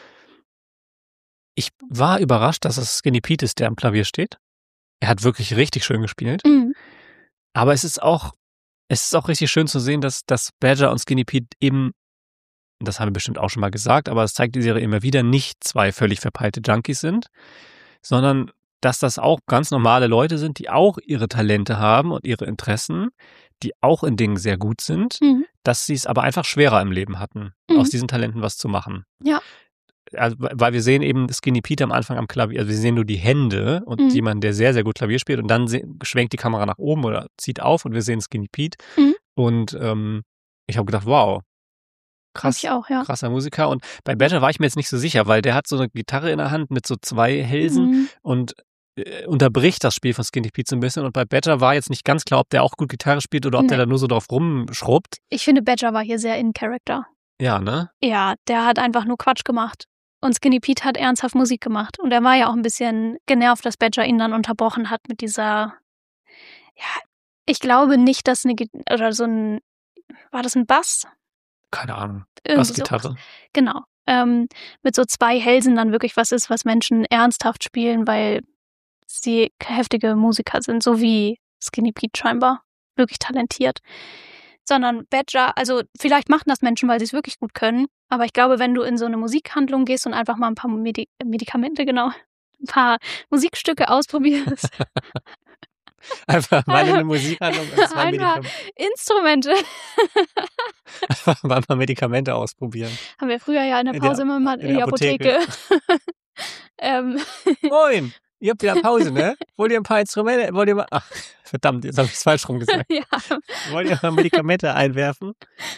Ich war überrascht, dass es Skinny Pete ist, der am Klavier steht. Er hat wirklich richtig schön gespielt. Aber es ist auch richtig schön zu sehen, dass Badger und Skinny Pete eben das haben wir bestimmt auch schon mal gesagt, aber es zeigt die Serie immer wieder, nicht zwei völlig verpeilte Junkies sind, sondern dass das auch ganz normale Leute sind, die auch ihre Talente haben und ihre Interessen, die auch in Dingen sehr gut sind, dass sie es aber einfach schwerer im Leben hatten, aus diesen Talenten was zu machen. Ja. Also, weil wir sehen eben Skinny Pete am Anfang am Klavier, also wir sehen nur die Hände und jemanden, der sehr, sehr gut Klavier spielt und dann schwenkt die Kamera nach oben oder zieht auf und wir sehen Skinny Pete und ich habe gedacht, wow, krass, ich auch, ja. krasser Musiker. Und bei Badger war ich mir jetzt nicht so sicher, weil der hat so eine Gitarre in der Hand mit so zwei Hälsen und unterbricht das Spiel von Skinny Pete so ein bisschen. Und bei Badger war jetzt nicht ganz klar, ob der auch gut Gitarre spielt oder ob der da nur so drauf rumschrubbt. Ich finde, Badger war hier sehr in Character. Ja, ne? Ja, der hat einfach nur Quatsch gemacht. Und Skinny Pete hat ernsthaft Musik gemacht. Und er war ja auch ein bisschen genervt, dass Badger ihn dann unterbrochen hat mit dieser, ja, ich glaube nicht, dass war das ein Bass? Keine Ahnung. Bassgitarre. So. Genau. Mit so zwei Hälsen dann wirklich was ist, was Menschen ernsthaft spielen, weil sie heftige Musiker sind, so wie Skinny Pete scheinbar. Wirklich talentiert. Sondern Badger, also vielleicht machen das Menschen, weil sie es wirklich gut können, aber ich glaube, wenn du in so eine Musikhandlung gehst und einfach mal ein paar Medikamente, genau, ein paar Musikstücke ausprobierst. Einfach mal in eine Musikhandlung und zwei Medikamente. Instrumente. Einfach mal Medikamente ausprobieren. Haben wir früher ja in der Pause immer mal in die Apotheke. Moin! Ihr habt wieder Pause, ne? Wollt ihr ein paar Instrumente, ach, verdammt, jetzt habe ich es falsch rum gesagt. Ja. Wollt ihr mal Medikamente einwerfen?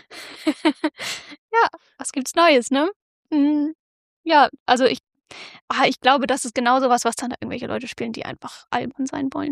Ja, was gibt's Neues, ne? Ja, also ich glaube, das ist genau sowas, was dann da irgendwelche Leute spielen, die einfach albern sein wollen.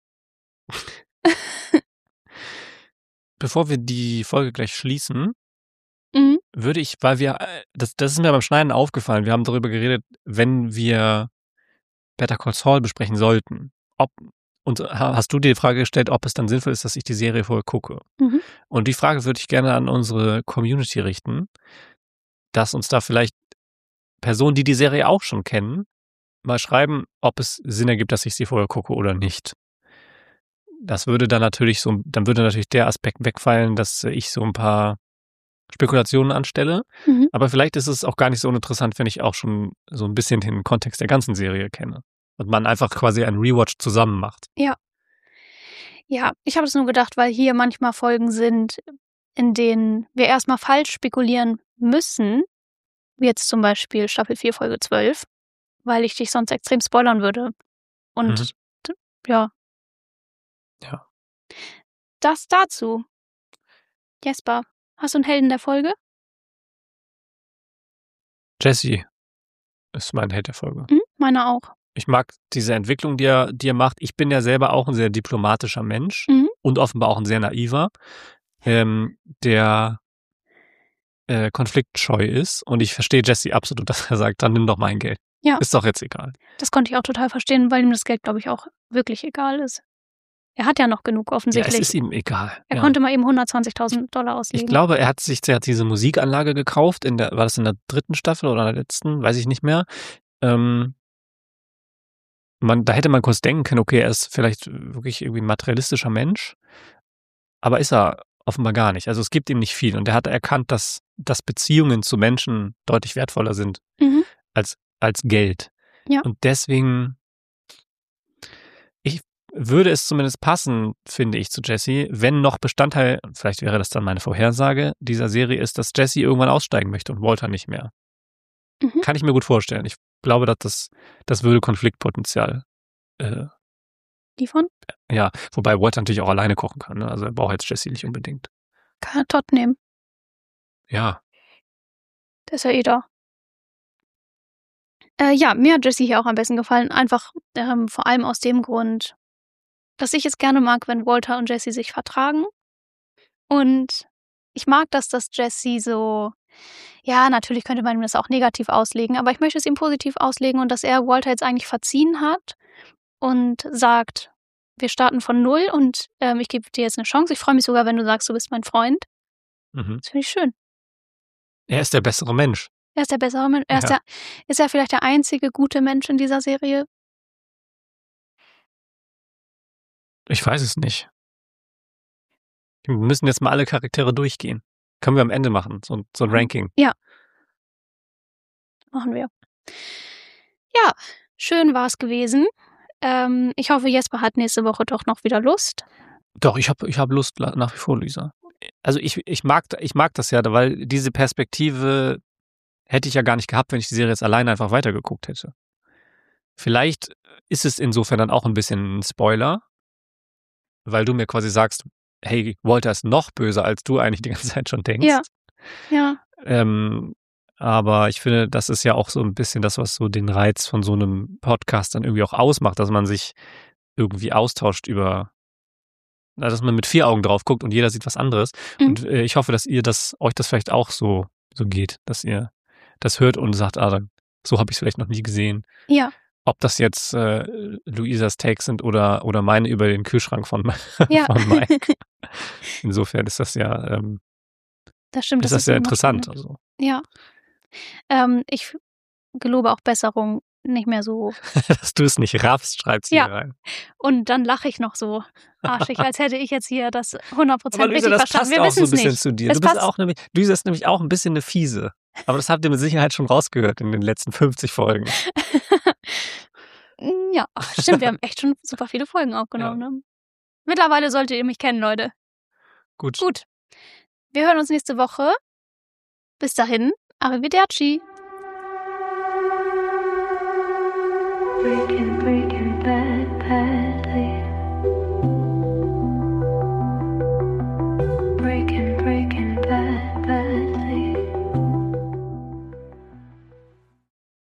Bevor wir die Folge gleich schließen, würde ich, weil wir, das ist mir beim Schneiden aufgefallen, wir haben darüber geredet, wenn wir Better Call Saul besprechen sollten. Und hast du dir die Frage gestellt, ob es dann sinnvoll ist, dass ich die Serie vorher gucke? Und die Frage würde ich gerne an unsere Community richten, dass uns da vielleicht Personen, die die Serie auch schon kennen, mal schreiben, ob es Sinn ergibt, dass ich sie vorher gucke oder nicht. Das würde dann natürlich dann würde natürlich der Aspekt wegfallen, dass ich so ein paar Spekulationen anstelle. Aber vielleicht ist es auch gar nicht so uninteressant, wenn ich auch schon so ein bisschen den Kontext der ganzen Serie kenne. Und man einfach quasi einen Rewatch zusammen macht. Ja. Ja, ich habe es nur gedacht, weil hier manchmal Folgen sind, in denen wir erstmal falsch spekulieren müssen, wie jetzt zum Beispiel Staffel 4, Folge 12, weil ich dich sonst extrem spoilern würde. Und ja. Ja. Das dazu. Jesper, hast du einen Helden der Folge? Jesse ist mein Held der Folge. Meiner auch. Ich mag diese Entwicklung, die er macht. Ich bin ja selber auch ein sehr diplomatischer Mensch und offenbar auch ein sehr naiver, der konfliktscheu ist. Und ich verstehe Jesse absolut, dass er sagt, dann nimm doch mein Geld. Ja. Ist doch jetzt egal. Das konnte ich auch total verstehen, weil ihm das Geld, glaube ich, auch wirklich egal ist. Er hat ja noch genug offensichtlich. Ja, es ist ihm egal. Er konnte mal eben $120.000 auslegen. Ich glaube, er hat diese Musikanlage gekauft. War das in der 3. Staffel oder in der letzten? Weiß ich nicht mehr. Da hätte man kurz denken können, okay, er ist vielleicht wirklich irgendwie ein materialistischer Mensch. Aber ist er offenbar gar nicht. Also es gibt ihm nicht viel. Und er hat erkannt, dass Beziehungen zu Menschen deutlich wertvoller sind als Geld. Ja. Und deswegen würde es zumindest passen, finde ich, zu Jesse, wenn noch Bestandteil, vielleicht wäre das dann meine Vorhersage, dieser Serie ist, dass Jesse irgendwann aussteigen möchte und Walter nicht mehr. Kann ich mir gut vorstellen. Ich glaube, dass das würde Konfliktpotenzial liefern? Ja, wobei Walter natürlich auch alleine kochen kann. Ne? Also er braucht jetzt Jesse nicht unbedingt. Kann er Todd nehmen. Ja. Der ist ja eh da. Ja, mir hat Jesse hier auch am besten gefallen. Einfach vor allem aus dem Grund, dass ich es gerne mag, wenn Walter und Jesse sich vertragen. Und ich mag dass Jesse so, ja, natürlich könnte man ihm das auch negativ auslegen, aber ich möchte es ihm positiv auslegen und dass er Walter jetzt eigentlich verziehen hat und sagt, wir starten von 0 und ich gebe dir jetzt eine Chance. Ich freue mich sogar, wenn du sagst, du bist mein Freund. Das finde ich schön. Er ist der bessere Mensch. Er ist der bessere Mensch. Ist er vielleicht der einzige gute Mensch in dieser Serie? Ich weiß es nicht. Wir müssen jetzt mal alle Charaktere durchgehen. Können wir am Ende machen, so ein Ranking. Ja. Machen wir. Ja, schön war es gewesen. Ich hoffe, Jesper hat nächste Woche doch noch wieder Lust. Doch, ich hab Lust nach wie vor, Luisa. Also ich mag das ja, weil diese Perspektive hätte ich ja gar nicht gehabt, wenn ich die Serie jetzt alleine einfach weitergeguckt hätte. Vielleicht ist es insofern dann auch ein bisschen ein Spoiler, weil du mir quasi sagst, hey, Walter ist noch böser, als du eigentlich die ganze Zeit schon denkst. Ja. Aber ich finde, das ist ja auch so ein bisschen das, was so den Reiz von so einem Podcast dann irgendwie auch ausmacht, dass man sich irgendwie austauscht dass man mit 4 Augen drauf guckt und jeder sieht was anderes. Mhm. Und ich hoffe, dass euch das vielleicht auch so geht, dass ihr das hört und sagt, so habe ich es vielleicht noch nie gesehen. Ja. Ob das jetzt Luisas Takes sind oder meine über den Kühlschrank von Ja. Mike. Insofern ist das ja Das stimmt. ist das sehr immer interessant. spannend. Also. Ja. Ich gelobe auch Besserung, nicht mehr so. Dass du es nicht raffst, schreibt sie Ja. hier rein. Und dann lache ich noch so arschig, als hätte ich jetzt hier das 100% Aber Luisa, richtig das verstanden. passt Wir auch wissen so ein es bisschen nicht. zu dir. Es Du bist passt. auch Luisa ist nämlich auch ein bisschen eine Fiese. Aber das habt ihr mit Sicherheit schon rausgehört in den letzten 50 Folgen. Ja, stimmt, wir haben echt schon super viele Folgen aufgenommen. Ne? Mittlerweile solltet ihr mich kennen, Leute. Gut. Wir hören uns nächste Woche. Bis dahin, Arrivederci. Breaking bad.